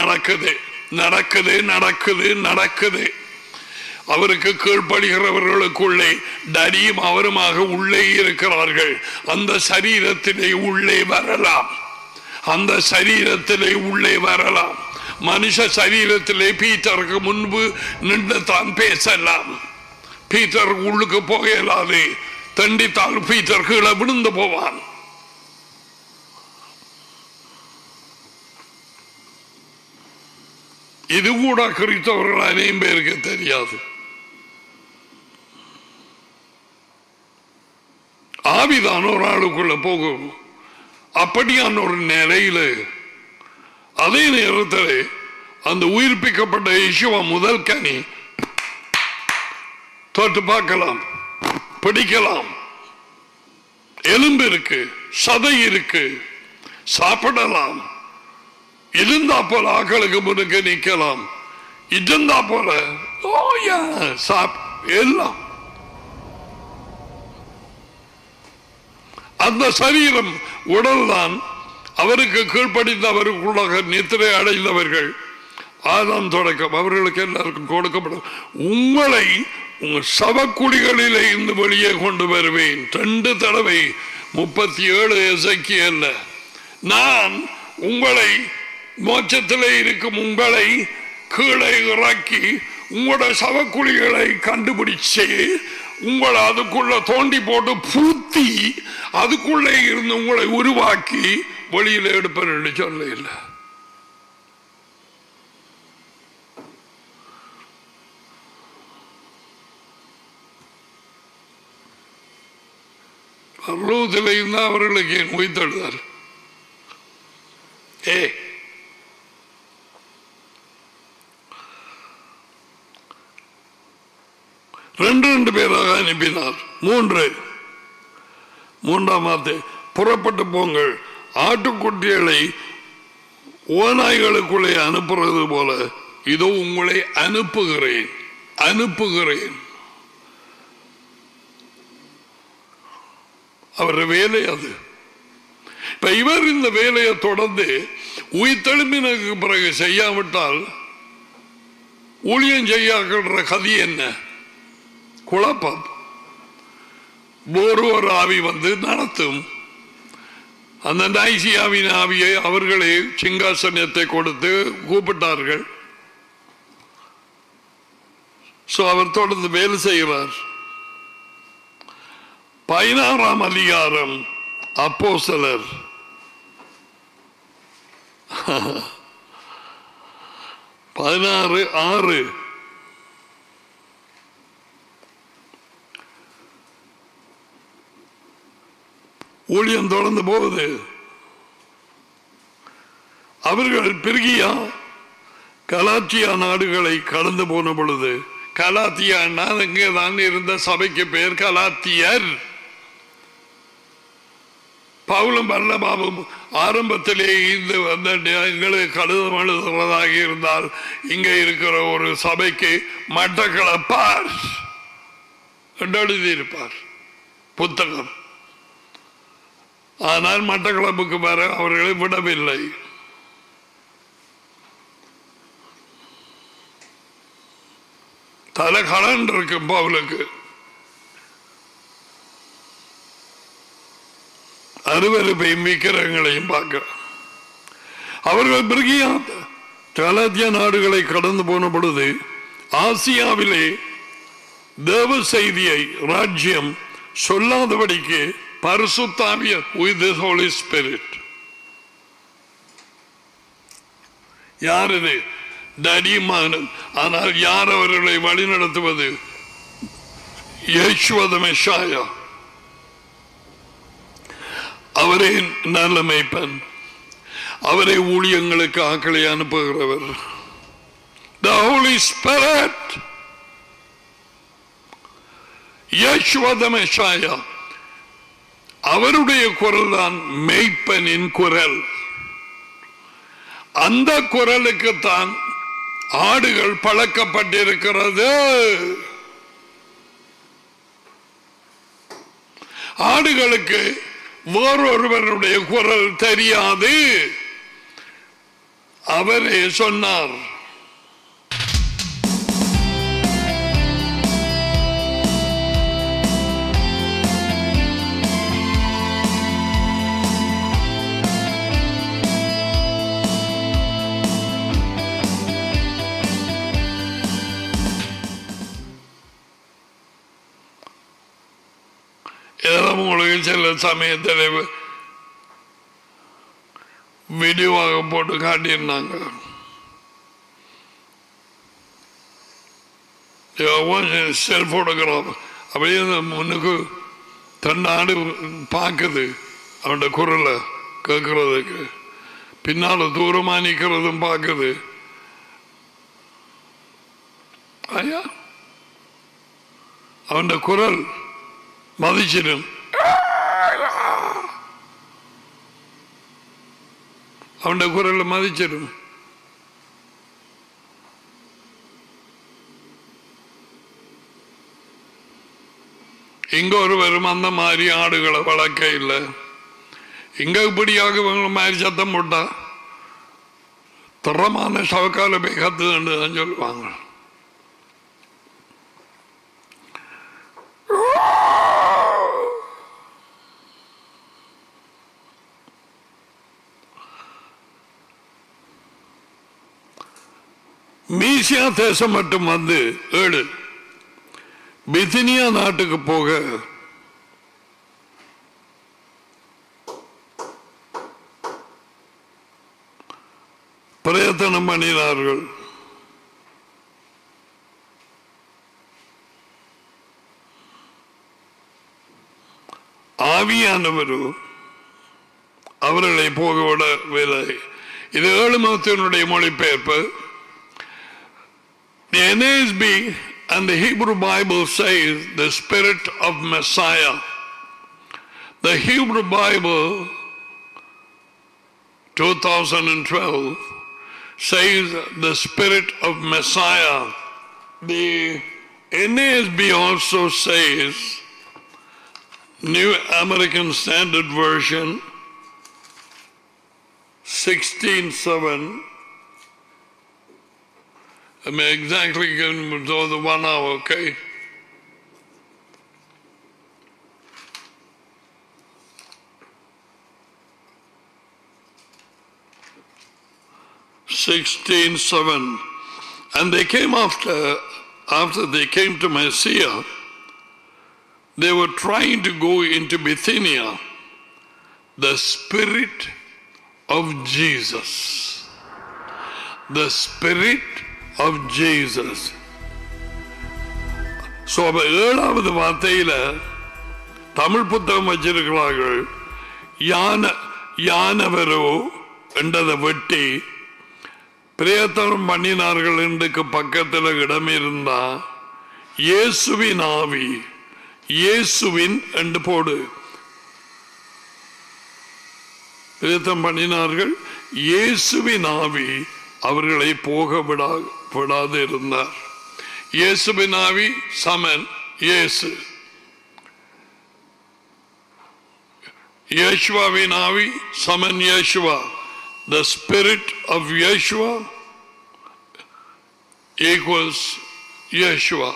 நடக்குது. அவருக்கு கீழ்ப்படுகிறவர்களுக்குள்ளே டரியும் அவருமாக உள்ளே இருக்கிறார்கள். அந்த சரீரத்திலே உள்ளே வரலாம். மனுஷ சரீரத்திலே பீட்டருக்கு முன்பு நின்று தான் பேசலாம். பீட்டர் உள்ளுக்கு போக இயலாது. தண்டித்தால் பீட்டர் கீழே விழுந்து போவான். இது கூட கிறிஸ்தவர்கள் அநேகம் பேருக்கு தெரியாது. ஆவிதான் ஒரு ஆளுக்குள்ள போகும். அப்படியான ஒரு நிலையில அதே நேரத்தில் அந்த உயிர்ப்பிக்கப்பட்ட இயேசுவ முதல் கனி தொட்டு பார்க்கலாம், பிடிக்கலாம். எலும்பு இருக்கு, சதை இருக்கு, சாப்பிடலாம். இருந்தா போல ஆக்களுக்கு முன்னுக்கு நிக்கலாம். இருந்தா போல எல்லாம் அந்த சரீரம் உடல் தான். அவருக்கு கீழ்ப்படிந்த அவருக்குள்ளாக நித்திரை அடைந்தவர்கள் ஆதாம் தொடக்கம் அவர்களுக்கு எல்லாருக்கும் கொடுக்கப்படும். உங்களை உங்கள் சவக்குழிகளிலே இருந்து வெளியே கொண்டு வருவேன். 2 தடவை 37 எசேக்கியேல்ல நான் உங்களை மோட்சத்திலே இருக்கும் உங்களை கீழே இறக்கி உங்களோட சவக்குழிகளை கண்டுபிடிச்சு உங்களை அதுக்குள்ள தோண்டி போட்டு பூத்தி அதுக்குள்ளே இருந்து உங்களை உருவாக்கி வெளியில எடுப்பேன் சொல்ல இல்லை. பரலோகத்தில் இருந்தால் அவர்களுக்கு என் உயிர்த்தெழுதார். ரெண்டு பேராக அனுப்பினார். 3ஆம் வார்த்தை புறப்பட்டு போங்கள். ஆட்டுக்குட்டிகளை ஓநாய்களுக்குள்ளே அனுப்புறது போல இதோ உங்களை அனுப்புகிறேன். அவருடைய வேலை அது. இப்ப இவர் இந்த வேலையை தொடர்ந்து உயிர்த்தெழும்பினதுக்கு பிறகு செய்யாவிட்டால் ஊழியம் செய்யாக்கிற கதி என்ன? குழப்பம். ஒரு ஆவி வந்து நடத்தும். அந்த நைசியாவின் ஆவியை அவர்களே சிங்காசனத்தை கொடுத்து கூப்பிட்டார்கள். அவர் தொடர்ந்து வேலை செய்கிறார். 16ஆம் அதிகாரம் அப்போஸ்தலர் 16:6 ஊழியம் தொடர்ந்து போகுது. அவர்கள் பெருகியா கலாத்தியா நாடுகளை கடந்து போன பொழுது, கலாத்தியா அங்கே தான் இருந்த சபைக்கு பெயர் கலாத்தியர். பவுலும் பர்னபாவும் ஆரம்பத்திலே இந்த எங்களுக்கு கடிதம் எழுதுவதாக இருந்தால் இங்கே இருக்கிற ஒரு சபைக்கு மட்டக்களப்பார் எழுதியிருப்பார் புத்தகம். ஆனால் மட்டக்களப்புக்கு வர அவர்களை விடவில்லை. தலை கடன் இருக்கும் பவுலுக்கு. அருவருப்பையும் விக்கிரகங்களையும் பார்க்க அவர்கள் பிறகியா கலாத்தியா நாடுகளை கடந்து போன பொழுது ஆசியாவிலே தேவ செய்தியை ராஜ்யம் சொல்லாதபடிக்கு பரிசுத்தாவிய with the Holy Spirit. யார் இது? தடிமானம். ஆனால் யார் அவர்களை வழி நடத்துவது? யேசுவ மெஷாயா. அவரே நல்ல மேய்ப்பன். அவரை ஊழியங்களுக்கு ஆக்களை அனுப்புகிறவர். The Holy Spirit, Yeshua the Messiah, அவருடைய குரல் தான் மேய்ப்பனின் குரல். அந்த குரலுக்குத்தான் ஆடுகள் பழக்கப்பட்டிருக்கிறது. ஆடுகளுக்கு வேறொருவருடைய குரல் தெரியாது. அவரே சொன்னார். உங்களுக்கு சில சமயத்தில் வீடியோவாக போட்டு காட்டியிருந்தாங்க. செல் போட்டோகிராஃப் அப்படியே முன்னுக்கு தன்னாடு பார்க்குது, அவனோட குரலை கேட்கறதுக்கு. பின்னால தூரமா நிற்கிறதும் பார்க்குது. ஐயா, அவனோட குரல் மதிச்சிடும். அவனோட குரல் மதிச்சிடும். இங்க ஒருவரும் அந்த மாதிரி ஆடுகளை வளர்க்க இல்லை. இங்க இப்படியாக மாதிரி சத்தம் போட்டா தரமான சவக்கால போய் கத்துன்னு தான் சொல்லுவாங்க. மீசியா தேசம் மட்டும் வந்து 7 பிதினியா நாட்டுக்கு போக பிரயத்தனம் பண்ணினார்கள். ஆவியானவர் அவர்களை போகவிடவில்லை. இது 7 மதத்தினுடைய மொழிபெயர்ப்பு. The NASB and the Hebrew Bible says the Spirit of Messiah. The Hebrew Bible 2012 says the Spirit of Messiah. The NASB also says, New American Standard Version 16:7. I mean, exactly the 1 hour, okay? (16:7). And they came after they came to Messiah, they were trying to go into Bithynia. The Spirit of Jesus. The Spirit of Jesus. So, 7வது வார்த்தையில தமிழ் புத்தகம் வச்சிருக்கிறார்கள். யானவரோ என்றதை வெட்டி பிரயத்தனம் பண்ணினார்கள் என்றுக்கு பக்கத்தில் இடம் இருந்தா இயேசுவின் ஆவி, இயேசுவின் என்று போடு. பிரயத்தனம் பண்ணினார்கள், இயேசுவின் ஆவி அவர்களை போக விடாது இருந்தார். இயேசுவின் ஆவி சமன் இயேசு. இயேசுவின் ஆவி சமன் இயேசுவா. The Spirit of Yeshua equals Yeshua.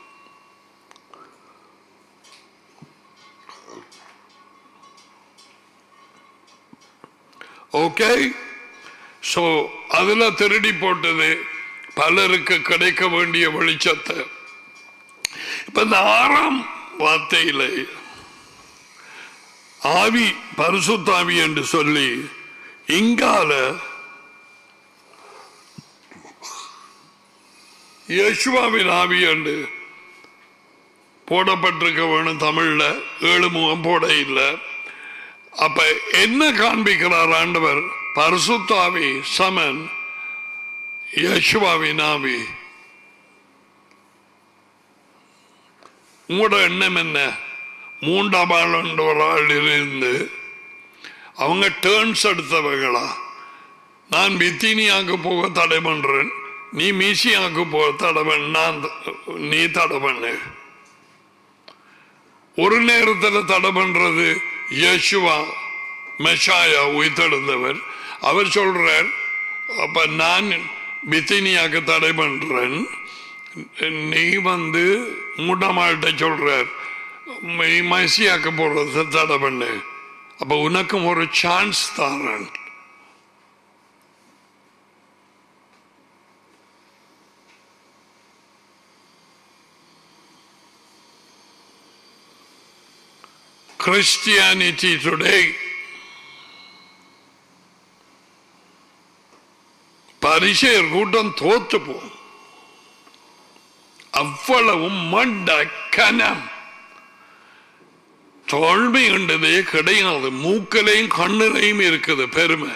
Okay? So, அதுல திருடி போட்டது பலருக்கு கிடைக்க வேண்டிய வெளிச்சத்தை. இப்ப இந்த 6ஆம் வார்த்தையில ஆவி, பரிசுத்தாவி என்று சொல்லி இங்கால யேசுவாவின் ஆவி என்று போடப்பட்டிருக்க வேணும். தமிழ்ல 7 முகம் போட இல்லை. அப்ப என்ன காண்பிக்கிறார் ஆண்டவர்? பரிசுத்தாவி சமன் யேசுவாவின் ஆவி. உங்களோட எண்ணம் என்ன? மூன்றாம் ஆள் ஒரு ஆள் இருந்து அவங்க டேர்ன்ஸ் எடுத்தவர்களா? நான் பித்தினியாக்கு போக தடை பண்றேன், நீ மீசியாக்கு போக தடை பண்ண, நீ தடை பண்ணு. ஒரு நேரத்தில் தடை பண்றது யேசுவா மெஷாயா உயிர்த்தெழுந்தவர். அவர் சொல்றார், அப்ப நான் பித்தினியாக்கு தடை பண்றேன், நீ மூடமாட்ட சொல்றார் மெசியாக்கு போறது தடை பண்ணு. அப்ப உனக்கும் ஒரு சான்ஸ் தாரன். Christianity today பரிசேயர் கூட்டம் தோத்து போ. அவ்வளவு மண்ட கனம் தோல்மை என்றதே கிடையாது. மூக்கலையும் கண்ணிலையும் இருக்குது பெருமை.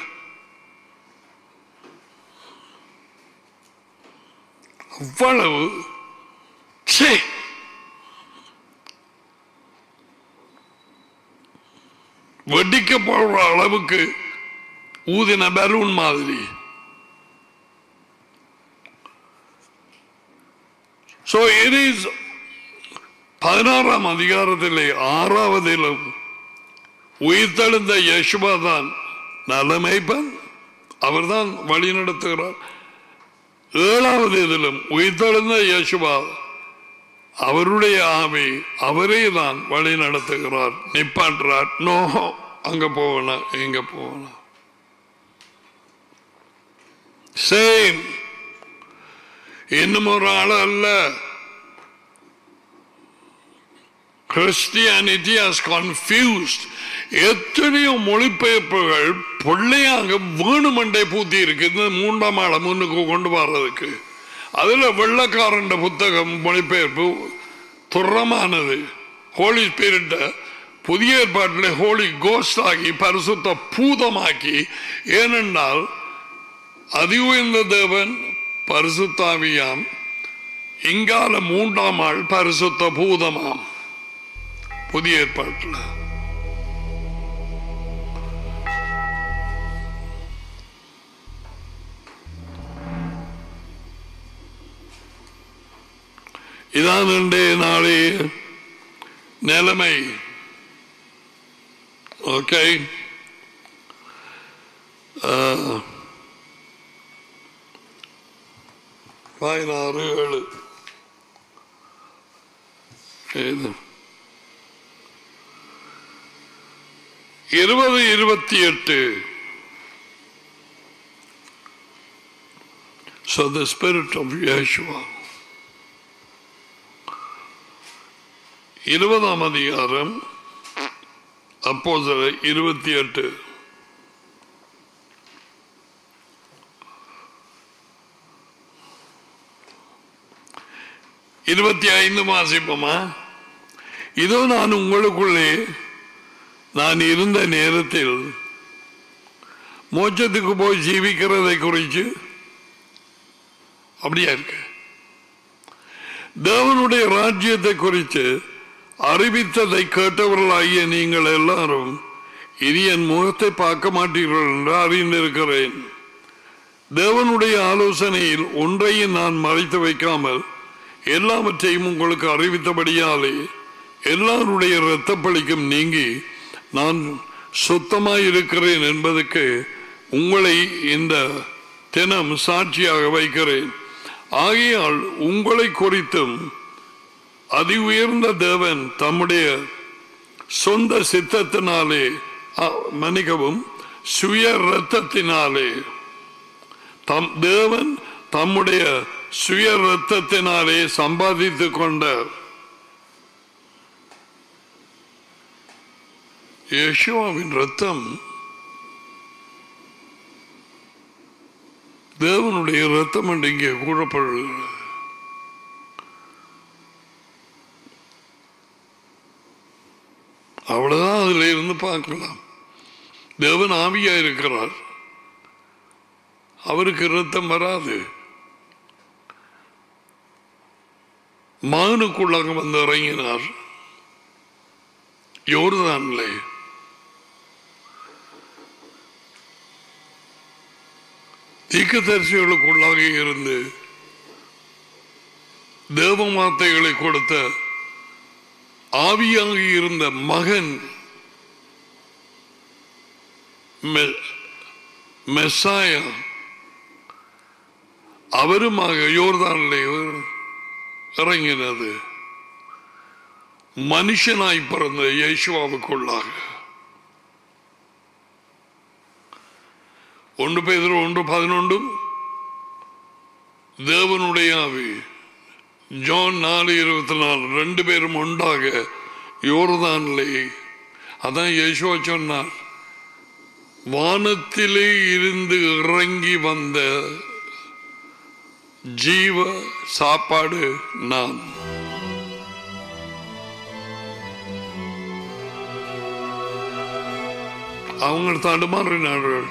அவ்வளவு வெடிக்க போற அளவுக்கு ஊதின பலூன் மாதிரி. So it is 16ஆம் அதிகாரத்திலே 6ஆவதிலும் உயிர்த்தெழுந்த யேசுவா தான் நல்ல மேய்ப்பன், அவர்தான் வழி நடத்துகிறார். 7ஆவது இதிலும் உயிர்த்தெழுந்த யேசுவா அவருடைய ஆவி அவரே தான் வழி நடத்துகிறார், நிப்பாட்டுறார். நோ அங்க போகணும் எங்க போகணும். சேம் இன்னும் ஒரு ஆள் அல்ல. Christianity has confused. எத்தனையோ மொழிபெயர்ப்புகள் பிள்ளையாக வேணுமண்டை பூத்தி இருக்கு இந்த 3ஆம் ஆளை முன்னுக்கு கொண்டு வர்றதுக்கு. அதுல வெள்ளக்காரன் புத்தகம் மொழிபெயர்ப்பு துரமானது. ஹோலி ஸ்பிரிட்ட புதிய ஏற்பாட்டில் ஹோலி கோஸ்ட் ஆகி பரிசுத்த பூதமாக்கி. ஏனென்றால் அதி உயர்ந்த தேவன் பரிசுத்தாவியாம், இங்கால 3ஆம் ஆள் பரிசுத்த பூதமாம் புதிய ஏற்பாட்டில். இதான் இன்றைய நாளே நிலைமை. Okay, 16:7 20:28. So the spirit of Yeshua. 20ஆம் அதிகாரம் அப்போஸ்தலர் 28. வாசிப்போமா? இதோ நான் உங்களுக்குள்ளே நான் இருந்த நேரத்தில் மோட்சத்துக்கு போய் ஜீவிக்கிறதை குறித்து அப்படியா இருக்கு. தேவனுடைய ராஜ்யத்தை குறித்து அறிவித்ததை கேட்டவர்களாகிய நீங்கள் எல்லாரும் இனி என் முகத்தை பார்க்க மாட்டீர்கள் என்று அறிந்திருக்கிறேன். தேவனுடைய ஆலோசனையில் ஒன்றையும் நான் மறைத்து வைக்காமல் எல்லாவற்றையும் உங்களுக்கு அறிவித்தபடியாலே எல்லாருடைய இரத்த பழிக்கும் நீங்கி நான் சுத்தமாயிருக்கிறேன் என்பதற்கு உங்களை இந்த தினம் சாட்சியாக வைக்கிறேன். ஆகையால் உங்களை குறித்தும் அதி உயர்ந்த தேவன் தம்முடைய சொந்த சித்தத்தினாலே மன்னிக்கவும் சுய இரத்தத்தினாலே தேவன் தம்முடைய சுய இரத்தத்தினாலே சம்பாதித்துக் கொண்ட யேசுவாவின் இரத்தம் தேவனுடைய இரத்தம் என்று இங்கே கூறப்படுகிறது. அவ்வளவுதான். அதில் இருந்து பார்க்கலாம். தேவன் ஆவியா இருக்கிறார். அவருக்கு இரத்தம் வராது. மகனுக்குள்ளாக வந்து இறங்கினார் யோர்தானிலே. தீர்க்கதரிசிகளுக்குள்ளாக இருந்து தேவ வார்த்தைகளை கொடுத்த ஆவியாக இருந்த மகன் மெஸ்ஸாயா அவருமாக யோர்தானிலே இறங்கினது மனுஷனாய் பிறந்த இயேசுவுக்குள்ளாக. 1 பேதுரு 1:11 தேவனுடைய ஆவி. ஜான் 4:24 2 பேரும் உண்டாக யோர்தானிலே. அதான் இயேசுவா சொன்னார், வானத்திலே இருந்து இறங்கி வந்த ஜீவ சாப்பாடு நான். அவங்க தடுமாறினார்கள்.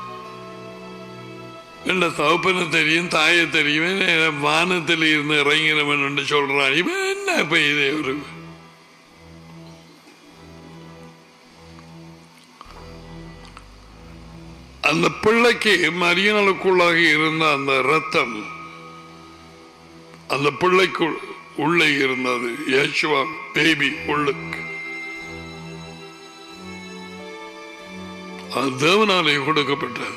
என்ற தகப்பனை தெரியும், தாயை தெரியும், வானத்தில் இருந்து இறங்கினவன் என்று சொல்றான். இவன் என்ன இப்ப இதே ஒரு அந்த பிள்ளைக்கு மரியாளுக்குள்ளாக இருந்த அந்த ரத்தம் அந்த பிள்ளைக்கு உள்ளே இருந்தது. இயேசுவா பேபி உள்ளுக்கு அது தேவனாலே கொடுக்கப்பட்டது.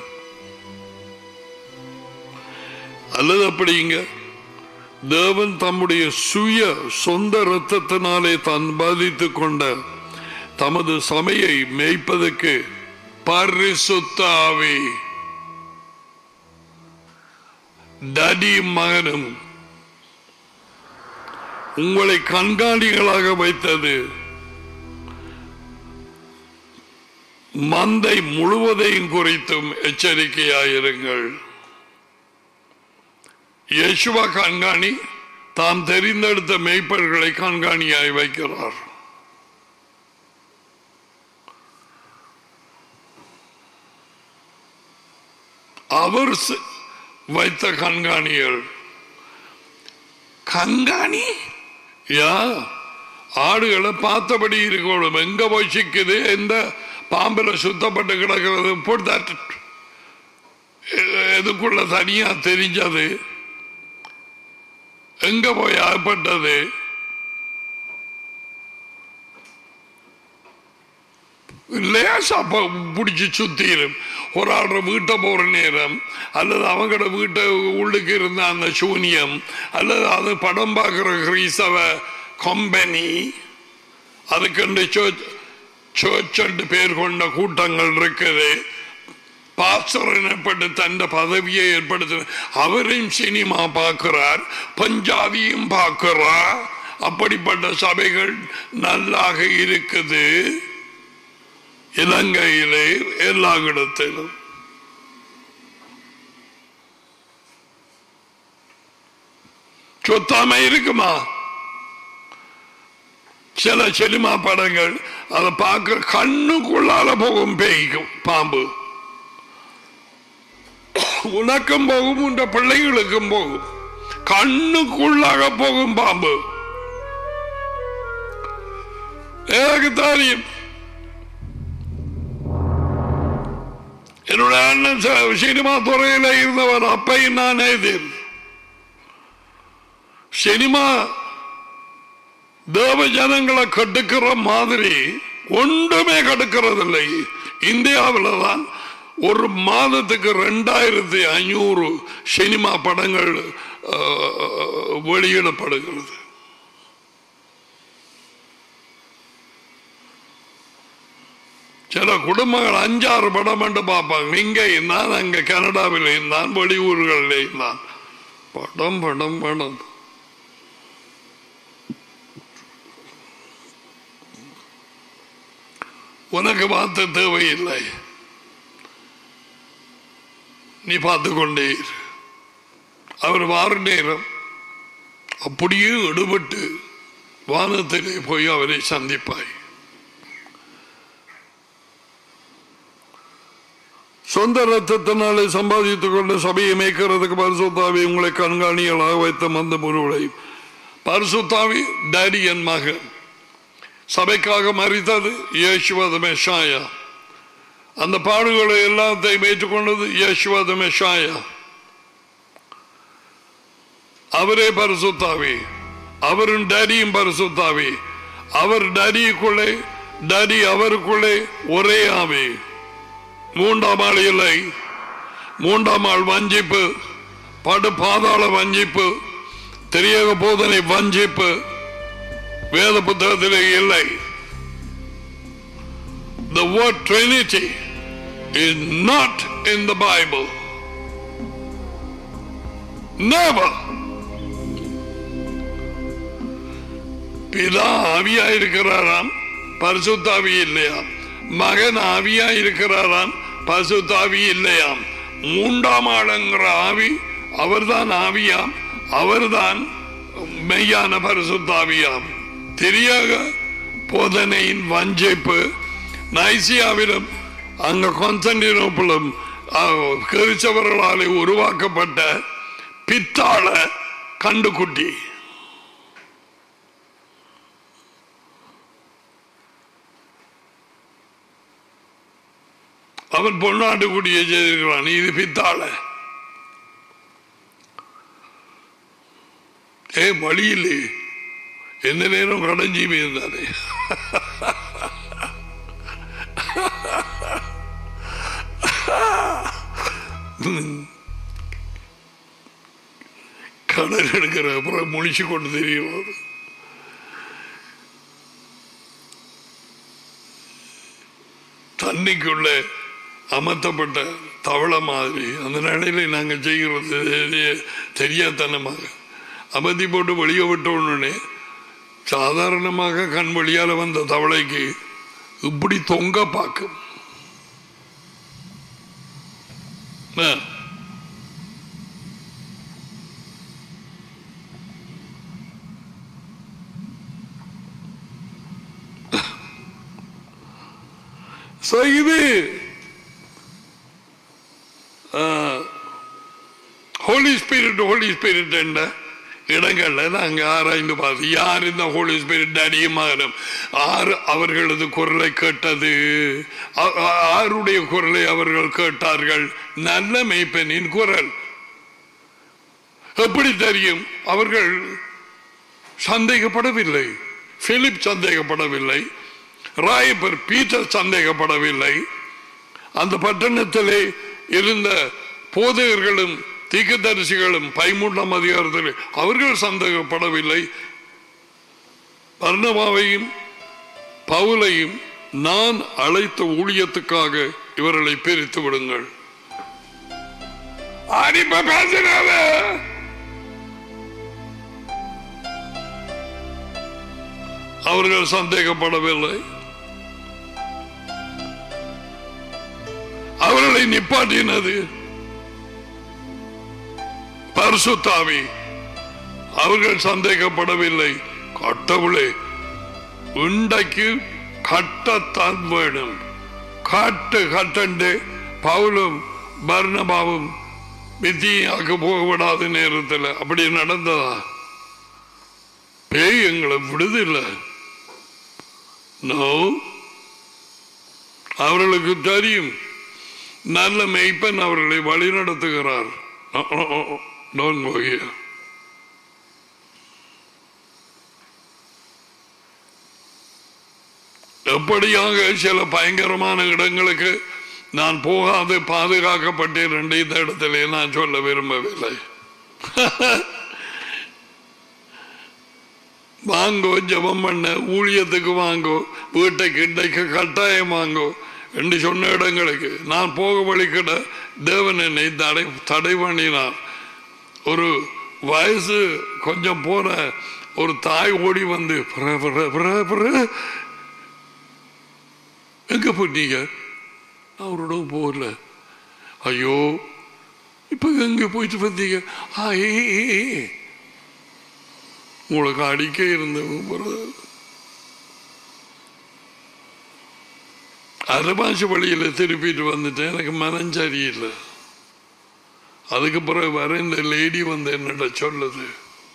அல்லது அப்படிங்க தேவன் தம்முடைய சுய சொந்த இரத்தத்தினாலே தான் பாதித்துக் கொண்ட தமது சபையை மேய்ப்பதற்கு பரிசுத்த ஆவி டடி மகனும் உங்களை கண்காணிகளாக வைத்தது. மந்தை முழுவதையும் குறித்தும் எச்சரிக்கையாயிருங்கள். இயேசுவா கண்காணி, தாம் தெரிந்தெடுத்த மேய்ப்பர்களை கண்காணியாய் வைக்கிறார். அவர் வைத்த கண்காணிகள். கண்காணி ஆடுகளை பார்த்தபடி இருக்கணும். எங்க போய் சிக்குது, எந்த பாம்புல சுத்தப்பட்டு கிடக்கிறது, எதுக்குள்ள தனியா தெரிஞ்சது, எங்க போய் ஆகப்பட்டது, லேசா பிடிச்சி சுத்திரும். ஒரு ஆள்ற வீட்டை போற நேரம், அல்லது அவங்களோட வீட்டை உள்ளுக்கு இருந்த அந்த சூனியம், அல்லது அது படம் பார்க்கிற கிறிஸ்தவ கம்பெனி, அதுக்கு சர்ச் பேர் கொண்ட கூட்டங்கள் இருக்குது. பாஸ்டர் எனப்பட்டு தன் பதவியை ஏற்படுத்த அவரையும் சினிமா பார்க்கிறார், பஞ்சாபியும் பார்க்கிறார். அப்படிப்பட்ட சபைகள் நல்லாக இருக்குது இலங்கையிலே, எல்லா இடத்திலும். சொத்தாம இருக்குமா? சில சினிமா படங்கள் அதை பார்க்க கண்ணுக்குள்ளால போகும் பேய்க்கும் பாம்பு. உனக்கும் போகும், உன்ற பிள்ளைகளுக்கும் போகும். கண்ணுக்குள்ளாக போகும் பாம்பு. எனக்கு தெரியும். என்னுடைய அண்ணன் சினிமா துறையில இருந்தவர். அப்பையும் நான் எதிர் சினிமா தேவ ஜனங்களை கட்டுக்கிற மாதிரி ஒன்றுமே கட்டுக்கிறதில்லை. இந்தியாவில் தான் ஒரு மாதத்துக்கு 2500 சினிமா படங்கள் வெளியிடப்படுகிறது. சில குடும்பங்கள் 5-6 படம் என்று பார்ப்பாங்க. இங்கே இருந்தான், அங்க கனடாவில் இருந்தான், வெளியூர்களில் இருந்தான். படம் படம் படம். உனக்கு பார்த்த தேவையில்லை, நீ பார்த்து கொண்டே. அவர் வார நேரம் அப்படியே எடுபட்டு வானத்திலே போய் அவரை சந்திப்பாய். சொந்த ரத்தத்தினாலே சம்பாதித்துக் கொண்ட சபையை மேய்க்கிறதுக்கு பரிசுத்தாவி உங்களை கண்காணிகளாக வைத்த மந்த பொருளை பரிசுத்தாவி டேடியன் மகன் சபைக்காக மரித்தது இயேசுவ மெஷாயா. அந்த பாடுகளை எல்லாத்தையும் ஏற்றுக்கொண்டது இயேசுவ மெஷாயா. அவரே பரிசுத்தாவி, அவரும் டேடியும் பரிசுத்தாவி. அவர் டேடிக்குள்ளே, டேடி அவருக்குள்ளே ஒரே ஆவி. மூன்றாம் ஆள் இல்லை. மூன்றாம் ஆள் வஞ்சிப்பு, படு பாதாள வஞ்சிப்பு, தெரியாத போதனை வஞ்சிப்பு வேத புத்தகத்திலே இல்லை. The word Trinity is not in the Bible. Never. பிதா ஆவியா இருக்கிறாராம், பரிசுத்தாவி இல்லையாம். மகன் ஆவியா இருக்கிறாராம், பரிசுத்தாவி இல்லையாம். மூன்றாம் ஆளுங்கிற ஆவி அவர்தான் ஆவியாம், அவர்தான் மெய்யான பரிசுத்தாவியாம். தெரியாத போதனையின் வஞ்சிப்பு நைசியாவிலும் அங்க கான்ஸ்டான்டினோப்பிலும் கிறிஸ்தவர்களாலே உருவாக்கப்பட்ட பித்தாள கண்டுகுட்டி. அவன் பொன்னாட்டு குட்டியை செய்திருக்கிறான். இது பித்தாள. வழியிலே எந்த நேரம் கடஞ்சீவி இருந்தானே. கடல் எடுக்கிற அப்புறம் முடிச்சு கொண்டு தெரியும். தண்ணிக்குள்ள அமர்த்தப்பட்ட தவளை மாதிரி அந்த நிலையில நாங்கள் செய்கிறது தெரியாதனமாக அமர்த்தி போட்டு வெளியே விட்டோன்னே சாதாரணமாக கண் வழியால் வந்த தவளைக்கு இப்படி தொங்க பார்க்கும். இது ஹோலி ஸ்பிரிட் என்ற இடங்கள்ல நாங்க ஆராய்ந்து பார்த்து யார் இந்த ஹோலி ஸ்பிரிட் அடியமாகணும், ஆறு அவர்களது குரலை கேட்டது, ஆருடைய குரலை அவர்கள் கேட்டார்கள். நல்ல மேய்ப்பனின் குரல். எப்படி தெரியும்? அவர்கள் சந்தேகப்படவில்லை. பிலிப் சந்தேகப்படவில்லை, ராயப்பர் பீட்டர் சந்தேகப்படவில்லை. அந்த பட்டணத்திலே இருந்த போதகர்களும் தீர்க்கதரிசிகளும் 13ஆம் அதிகாரத்தில் அவர்கள் சந்தேகப்படவில்லை. பர்னபாவையும் பவுலையும் நான் அழைத்த ஊழியத்துக்காக இவர்களை பிரித்து விடுங்கள். அவர்கள் சந்தேகப்படவில்லை. அவர்களை நிப்பாட்டினது பரிசுத்தாவி. அவர்கள் சந்தேகப்படவில்லை. கட்டவுளே இன்றைக்கு கட்டத்தான் வேணும். கட்டண்டு பவுலும் பர்னபாவும் வித்தியாக்கு போகப்படாத நேரத்தில் அப்படி நடந்ததா? பேய் எங்களை விடுதில்லை. அவர்களுக்கு தெரியும் நல்ல மெய்ப்பன் அவர்களை வழி நடத்துகிறார். எப்படியாக சில பயங்கரமான இடங்களுக்கு நான் போகாது பாதுகாக்கப்பட்டேன். இந்த இடத்துல நான் சொல்ல விரும்பவில்லை. வாங்கோ, ஜபம் பண்ண ஊழியத்துக்கு வாங்கோ, வீட்டைக்கு இன்றைக்கு கட்டாயம் வாங்கோ என்று சொன்ன இடங்களுக்கு நான் போக வழிக்கிட தேவன் என்னை தடை பண்ணினார். ஒரு வயசு கொஞ்சம் போன ஒரு தாய் ஓடி வந்து எங்க போட்டீங்க? அவரோட போகல. ஐயோ இப்ப எங்க போயிட்டு வந்தீங்க? உங்களுக்கு அடிக்க இருந்த அரபாச வழியில் திருப்பிட்டு வந்துட்டேன். எனக்கு மனம் சரியில்லை. அதுக்கு பிறகு வர இந்த லேடி வந்து என்னட்ட சொல்லுது,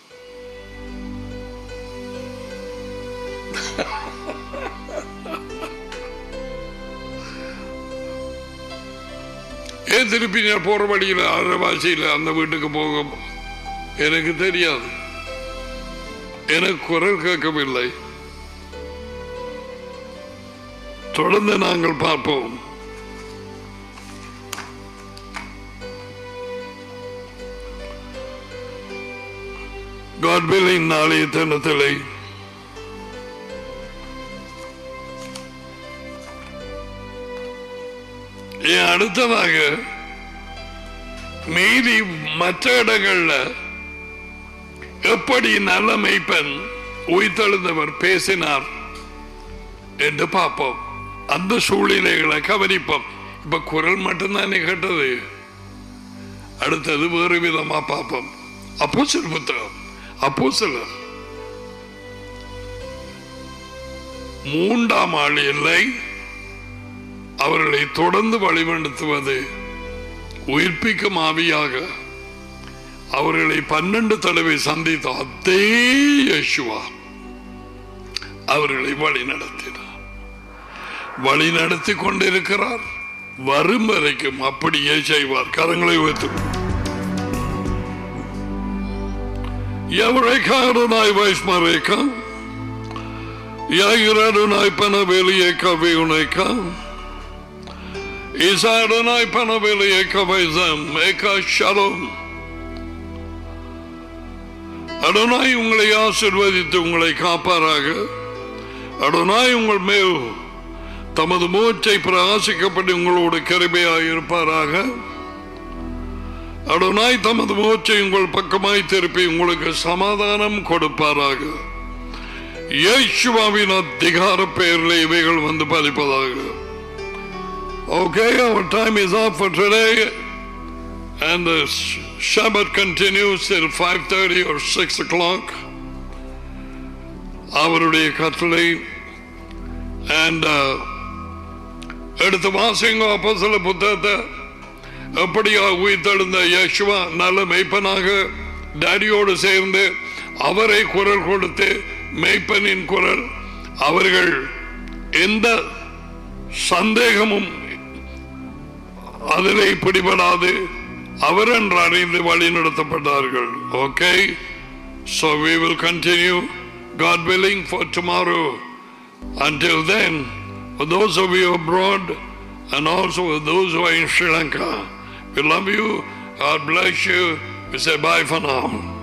ஏன் திருப்பி நான் போற வழியில் அரபாசியில் அந்த வீட்டுக்கு போக எனக்கு தெரியாது. எனக்கு குரல் கேட்கவில்லை. தொடர்ந்து நாங்கள் பார்ப்போம். God willing, நாளைய தினத்திலே அடுத்ததாக மீறி மற்ற இடங்கள்ல எப்படி நல்ல மெய்ப்பன் உயிர்த்தெழுந்தவர் பேசினார் என்று பார்ப்போம். அந்த சூழ்நிலைகளை கவனிப்போம். இப்ப குரல் மட்டும்தானே கேட்டது. அடுத்தது வேறு விதமா பார்ப்போம். அப்போஸ்தலர் புத்தகம், அப்போஸ்தலர் 3ஆம் ஆள் இல்லை, அவர்களை தொடர்ந்து வழிநடத்துவது உயிர்ப்பிக்கும் ஆவியாக அவர்களை 12 தடவை சந்தித்த அதே யேசுவா அவர்களை வழிநடத்தினார், வழிநடத்தி கொண்டிருக்கிறார். வரும் வரைக்கும் அப்படியே செய்வார். கரங்களை உயர்த்தும். Yavreka Adonai Vaishmareka, Yair Adonai Panavelieka Veuneka, Isa Adonai Panavelieka Vaizam, Eka Shalom. Adonai உங்களை ஆசீர்வதித்து உங்களை காப்பாராக. Adonai உங்கள் மேல் தமது மூச்சை பிரகாசிக்கப்பட்டு உங்களோடு கிருபையாய் இருப்பாராக. Adonai தமது மூச்சை உங்கள் பக்கமாய் திருப்பி உங்களுக்கு சமாதானம் கொடுப்பாராக. இயேசுவின் அதிகார பெயரில் இவைகள் வந்து பலிப்பதாக. Okay, our time is up for today, and the Shabbat continues till 5:30 or 6 o'clock. அவருடைய கட்டளை and எடுத்து வாசிங்க அப்போஸ்தலர் புத்தகத்தை. அப்படியா உயிர்த்தெழுந்த யேசுவா நல்ல மெய்ப்பனாக டாடியோடு சேர்ந்து அவரை குரல் கொடுத்து மெய்ப்பனின் குரல் அவர்கள் எந்த சந்தேகமும் அதிலே பிடிபடாது அவர் என்று அறிந்து வழி நடத்தப்பட்டார்கள். Okay, so we will continue, God willing, for tomorrow. Until then, for those of you abroad and also for those who are in Sri Lanka, we love you. God bless you. We say bye for now.